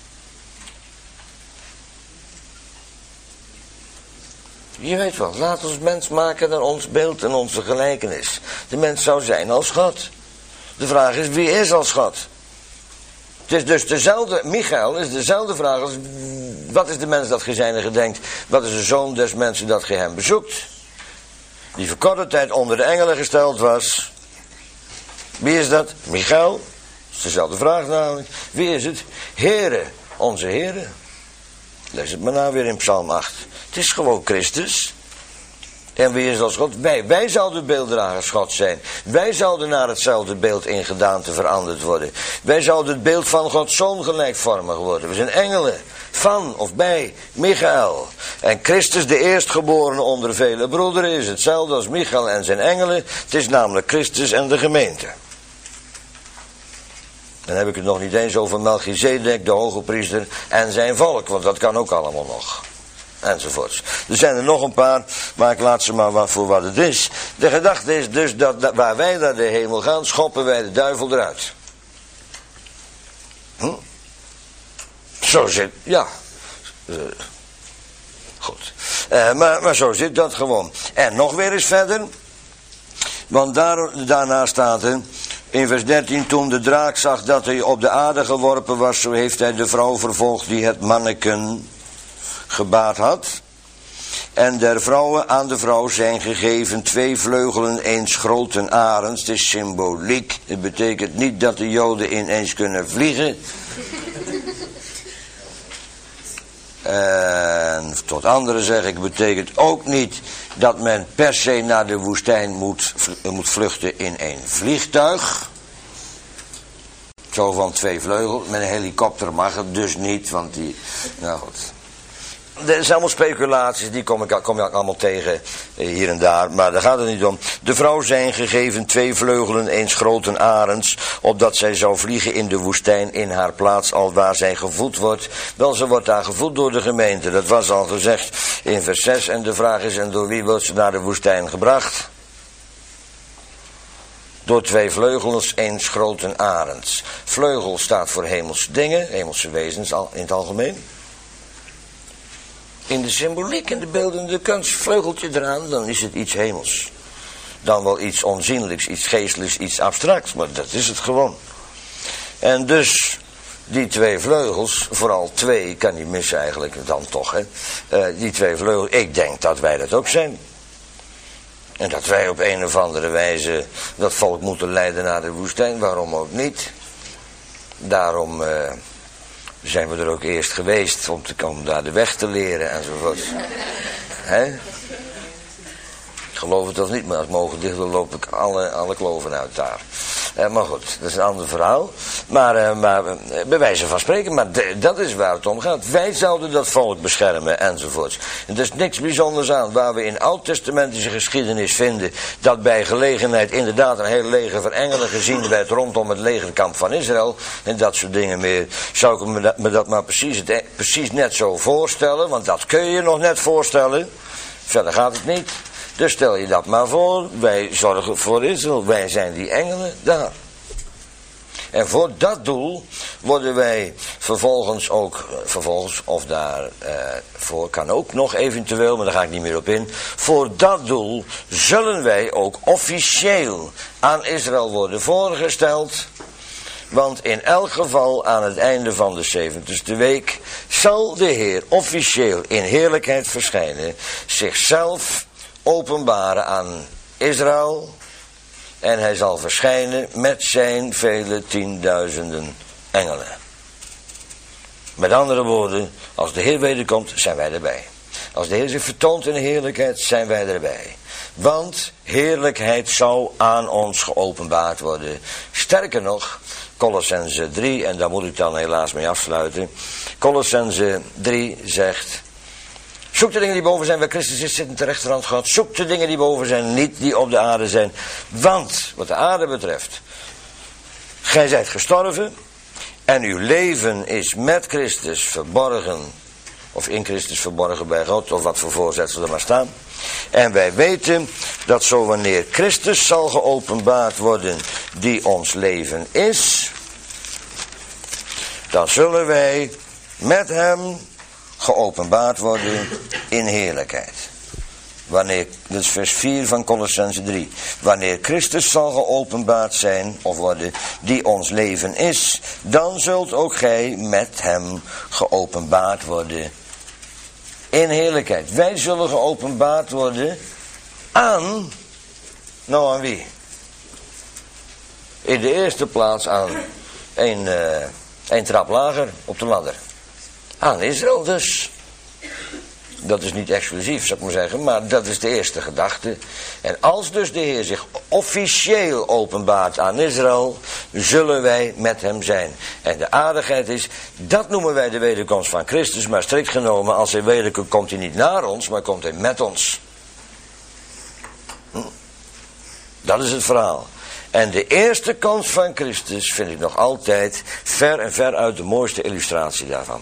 Je weet wel, laat ons mens maken naar ons beeld en onze gelijkenis. De mens zou zijn als God. De vraag is, wie is als God? Het is dus dezelfde, Michael is dezelfde vraag als, wat is de mens dat ge zijne gedenkt? Wat is de zoon des mensen dat ge hem bezoekt? Die voor korte tijd onder de engelen gesteld was. Wie is dat? Michael. Dat is dezelfde vraag namelijk. Wie is het? Heere, onze Heere. Lees het maar na weer in Psalm acht. Het is gewoon Christus. En wie is als God? Wij. Wij zouden beelddragers God zijn. Wij zouden naar hetzelfde beeld in gedaante veranderd worden. Wij zouden het beeld van Gods Zoon gelijkvormig worden. We zijn engelen van of bij Michael. En Christus, de eerstgeborene onder vele broederen, is hetzelfde als Michael en zijn engelen. Het is namelijk Christus en de gemeente. Dan heb ik het nog niet eens over Melchizedek, de hoge priester, en zijn volk, want dat kan ook allemaal nog. Enzovoorts. Er zijn er nog een paar, maar ik laat ze maar voor wat het is. De gedachte is dus dat, dat waar wij naar de hemel gaan, schoppen wij de duivel eruit. Hm? Zo zit, ja. Uh, goed. Uh, maar, maar zo zit dat gewoon. En nog weer eens verder. Want daar, daarna staat er, in vers dertien, toen de draak zag dat hij op de aarde geworpen was, zo heeft hij de vrouw vervolgd die het manneken gebaat had. En der vrouwen aan de vrouw zijn gegeven twee vleugelen eens grote arends. Het is symboliek. Het betekent niet dat de Joden ineens kunnen vliegen. En tot anderen zeg ik, betekent ook niet dat men per se naar de woestijn moet, moet vluchten in een vliegtuig. Zo van twee vleugels. Met een helikopter mag het dus niet, want die... Nou goed. Er zijn allemaal speculaties, die kom ik, kom ik allemaal tegen hier en daar, maar daar gaat het niet om. De vrouw zijn gegeven twee vleugelen, eens groten arends, opdat zij zou vliegen in de woestijn in haar plaats, alwaar zij gevoed wordt. Wel, ze wordt daar gevoed door de gemeente, dat was al gezegd in vers zes. En de vraag is, en door wie wordt ze naar de woestijn gebracht? Door twee vleugels, eens groten arends. Vleugel staat voor hemelse dingen, hemelse wezens in het algemeen. In de symboliek, in de beeldende kunst, vleugeltje eraan, dan is het iets hemels. Dan wel iets onzienlijks, iets geestelijks, iets abstracts, maar dat is het gewoon. En dus, die twee vleugels, vooral twee, kan niet missen eigenlijk, dan toch, hè. Uh, die twee vleugels, ik denk dat wij dat ook zijn. En dat wij op een of andere wijze dat volk moeten leiden naar de woestijn, waarom ook niet. Daarom... Uh, zijn we er ook eerst geweest om, te, om daar de weg te leren enzovoort. Hè? Ik geloof het of niet, maar als ik mogen dicht, dan loop ik alle, alle kloven uit daar. Eh, maar goed, dat is een ander verhaal. Maar, eh, maar eh, bij wijze van spreken, maar de, dat is waar het om gaat. Wij zouden dat volk beschermen enzovoort. Er is niks bijzonders aan, waar we in oud-testamentische geschiedenis vinden dat bij gelegenheid inderdaad een hele leger van engelen gezien werd rondom het legerkamp van Israël en dat soort dingen meer. Zou ik me dat, me dat maar precies, het, precies net zo voorstellen, want dat kun je je nog net voorstellen. Verder gaat het niet. Dus stel je dat maar voor, wij zorgen voor Israël, wij zijn die engelen daar. En voor dat doel worden wij vervolgens ook, vervolgens of daarvoor uh, kan ook nog eventueel, maar daar ga ik niet meer op in. Voor dat doel zullen wij ook officieel aan Israël worden voorgesteld. Want in elk geval aan het einde van de zeventigste week zal de Heer officieel in heerlijkheid verschijnen, zichzelf openbaren aan Israël. En hij zal verschijnen met zijn vele tienduizenden engelen. Met andere woorden, als de Heer wederkomt, zijn wij erbij. Als de Heer zich vertoont in heerlijkheid, zijn wij erbij. Want heerlijkheid zou aan ons geopenbaard worden. Sterker nog, Kolossenzen drie, en daar moet ik dan helaas mee afsluiten. Kolossenzen drie zegt: zoek de dingen die boven zijn, waar Christus is, zit in de rechterhand God. Zoek de dingen die boven zijn, niet die op de aarde zijn. Want, wat de aarde betreft, gij zijt gestorven en uw leven is met Christus verborgen, of in Christus verborgen bij God, of wat voor voorzetsel er maar staan. En wij weten dat zo wanneer Christus zal geopenbaard worden, die ons leven is, dan zullen wij met hem geopenbaard worden in heerlijkheid. Wanneer, dat is vers vier van Kolossenzen drie. Wanneer Christus zal geopenbaard zijn, of worden, die ons leven is, dan zult ook gij met hem geopenbaard worden in heerlijkheid. Wij zullen geopenbaard worden aan, nou aan wie? In de eerste plaats aan een, uh, een trap lager op de ladder. Aan Israël dus. Dat is niet exclusief, zou ik maar zeggen, maar dat is de eerste gedachte. En als dus de Heer zich officieel openbaart aan Israël, zullen wij met hem zijn. En de aardigheid is, dat noemen wij de wederkomst van Christus, maar strikt genomen, als hij wederkomt, komt hij niet naar ons, maar komt hij met ons. Hm? Dat is het verhaal. En de eerste komst van Christus vind ik nog altijd ver en ver uit de mooiste illustratie daarvan.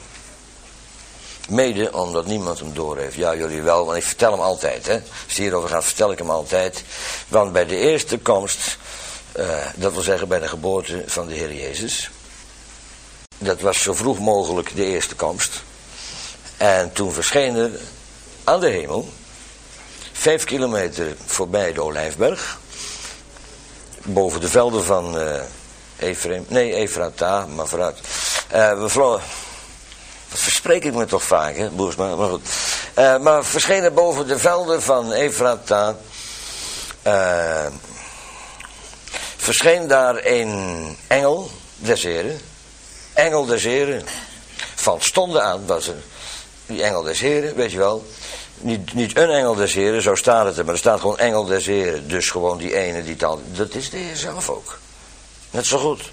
Mede omdat niemand hem doorheeft. Ja, jullie wel, want ik vertel hem altijd. Hè. Als het hierover gaat, vertel ik hem altijd. Want bij de eerste komst, uh, dat wil zeggen bij de geboorte van de Heer Jezus. Dat was zo vroeg mogelijk de eerste komst. En toen verscheen er aan de hemel, vijf kilometer voorbij de Olijfberg, boven de velden van uh, Ephraim, nee, Ephrata, maar vooruit. Uh, we vlogen... Dat verspreek ik me toch vaak, hè, boers, maar, maar goed. Uh, maar verschenen boven de velden van Ephrata, uh, verscheen daar een engel des Heren, engel des Heren, van stonden aan, was er, die engel des Heren, weet je wel, niet, niet een engel des Heren, zo staat het er, maar er staat gewoon engel des Heren, dus gewoon die ene die het al, dat is de Heer zelf ook, net zo goed.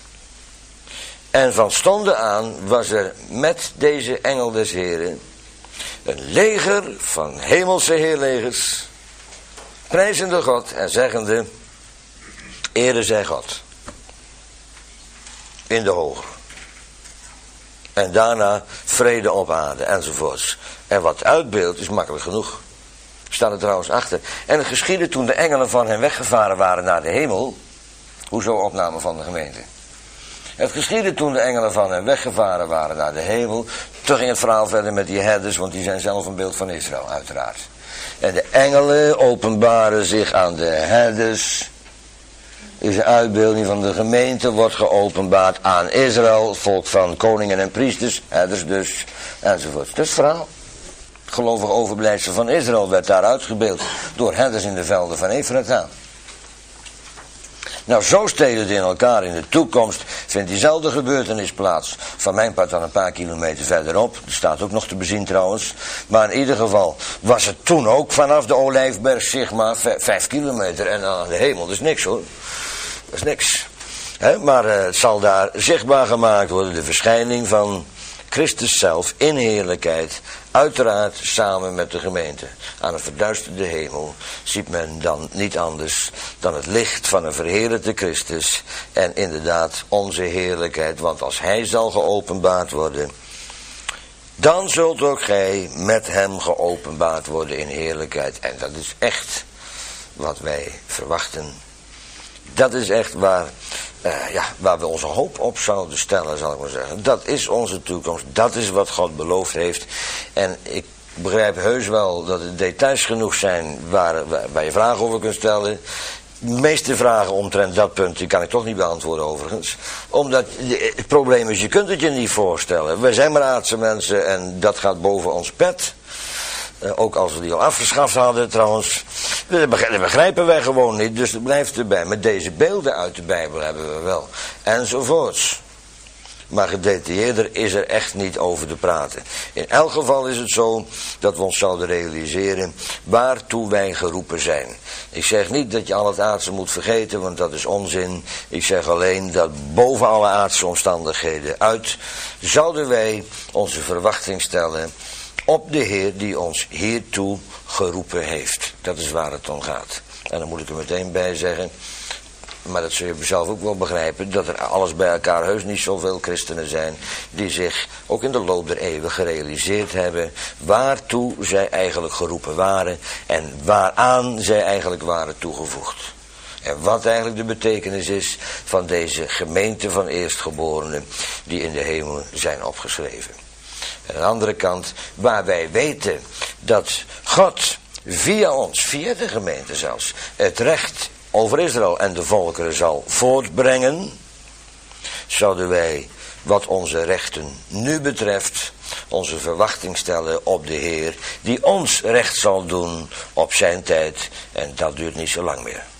En van stonden aan was er met deze engel des Heren een leger van hemelse heerlegers, prijzende God en zeggende, ere zij God, in de hoge. En daarna vrede op aarde enzovoorts. En wat uitbeeldt is makkelijk genoeg. Staat er trouwens achter. En het geschiedde toen de engelen van hen weggevaren waren naar de hemel. Hoezo opname van de gemeente? Het geschiedde toen de engelen van hen weggevaren waren naar de hemel. Toen ging het verhaal verder met die herders, want die zijn zelf een beeld van Israël uiteraard. En de engelen openbaren zich aan de herders. Is een uitbeelding van de gemeente, wordt geopenbaard aan Israël, volk van koningen en priesters, herders dus, enzovoort. Dat is het verhaal. Het gelovige overblijfsel van Israël werd daar uitgebeeld door herders in de velden van Efrata. Nou, zo steekt het in elkaar. In de toekomst vindt diezelfde gebeurtenis plaats. Van mijn part dan een paar kilometer verderop. Dat staat ook nog te bezien trouwens. Maar in ieder geval was het toen ook vanaf de Olijfberg, zeg maar, vijf kilometer en aan de hemel. Dat is niks hoor. Dat is niks. He, maar uh, het zal daar zichtbaar gemaakt worden, de verschijning van Christus zelf in heerlijkheid, uiteraard samen met de gemeente. Aan een verduisterde hemel ziet men dan niet anders dan het licht van een verheerlijkte Christus en inderdaad onze heerlijkheid, want als hij zal geopenbaard worden, dan zult ook gij met hem geopenbaard worden in heerlijkheid. En dat is echt wat wij verwachten. Dat is echt waar, uh, ja, waar we onze hoop op zouden stellen, zal ik maar zeggen. Dat is onze toekomst. Dat is wat God beloofd heeft. En ik begrijp heus wel dat er details genoeg zijn waar, waar, waar je vragen over kunt stellen. De meeste vragen omtrent dat punt, die kan ik toch niet beantwoorden overigens. Omdat het probleem is, je kunt het je niet voorstellen. Wij zijn maar aardse mensen en dat gaat boven ons pet. Uh, ook als we die al afgeschaft hadden trouwens. Dat begrijpen wij gewoon niet, dus het blijft erbij. Met deze beelden uit de Bijbel hebben we wel. Enzovoorts. Maar gedetailleerder is er echt niet over te praten. In elk geval is het zo dat we ons zouden realiseren waartoe wij geroepen zijn. Ik zeg niet dat je al het aardse moet vergeten, want dat is onzin. Ik zeg alleen dat boven alle aardse omstandigheden uit zouden wij onze verwachting stellen op de Heer die ons hiertoe geroepen heeft. Dat is waar het om gaat. En dan moet ik er meteen bij zeggen, maar dat zul je zelf ook wel begrijpen, dat er alles bij elkaar heus niet zoveel christenen zijn die zich ook in de loop der eeuwen gerealiseerd hebben waartoe zij eigenlijk geroepen waren en waaraan zij eigenlijk waren toegevoegd. En wat eigenlijk de betekenis is van deze gemeente van eerstgeborenen die in de hemel zijn opgeschreven. En aan de andere kant, waar wij weten dat God via ons, via de gemeente zelfs, het recht over Israël en de volkeren zal voortbrengen, zouden wij, wat onze rechten nu betreft, onze verwachting stellen op de Heer, die ons recht zal doen op zijn tijd, en dat duurt niet zo lang meer.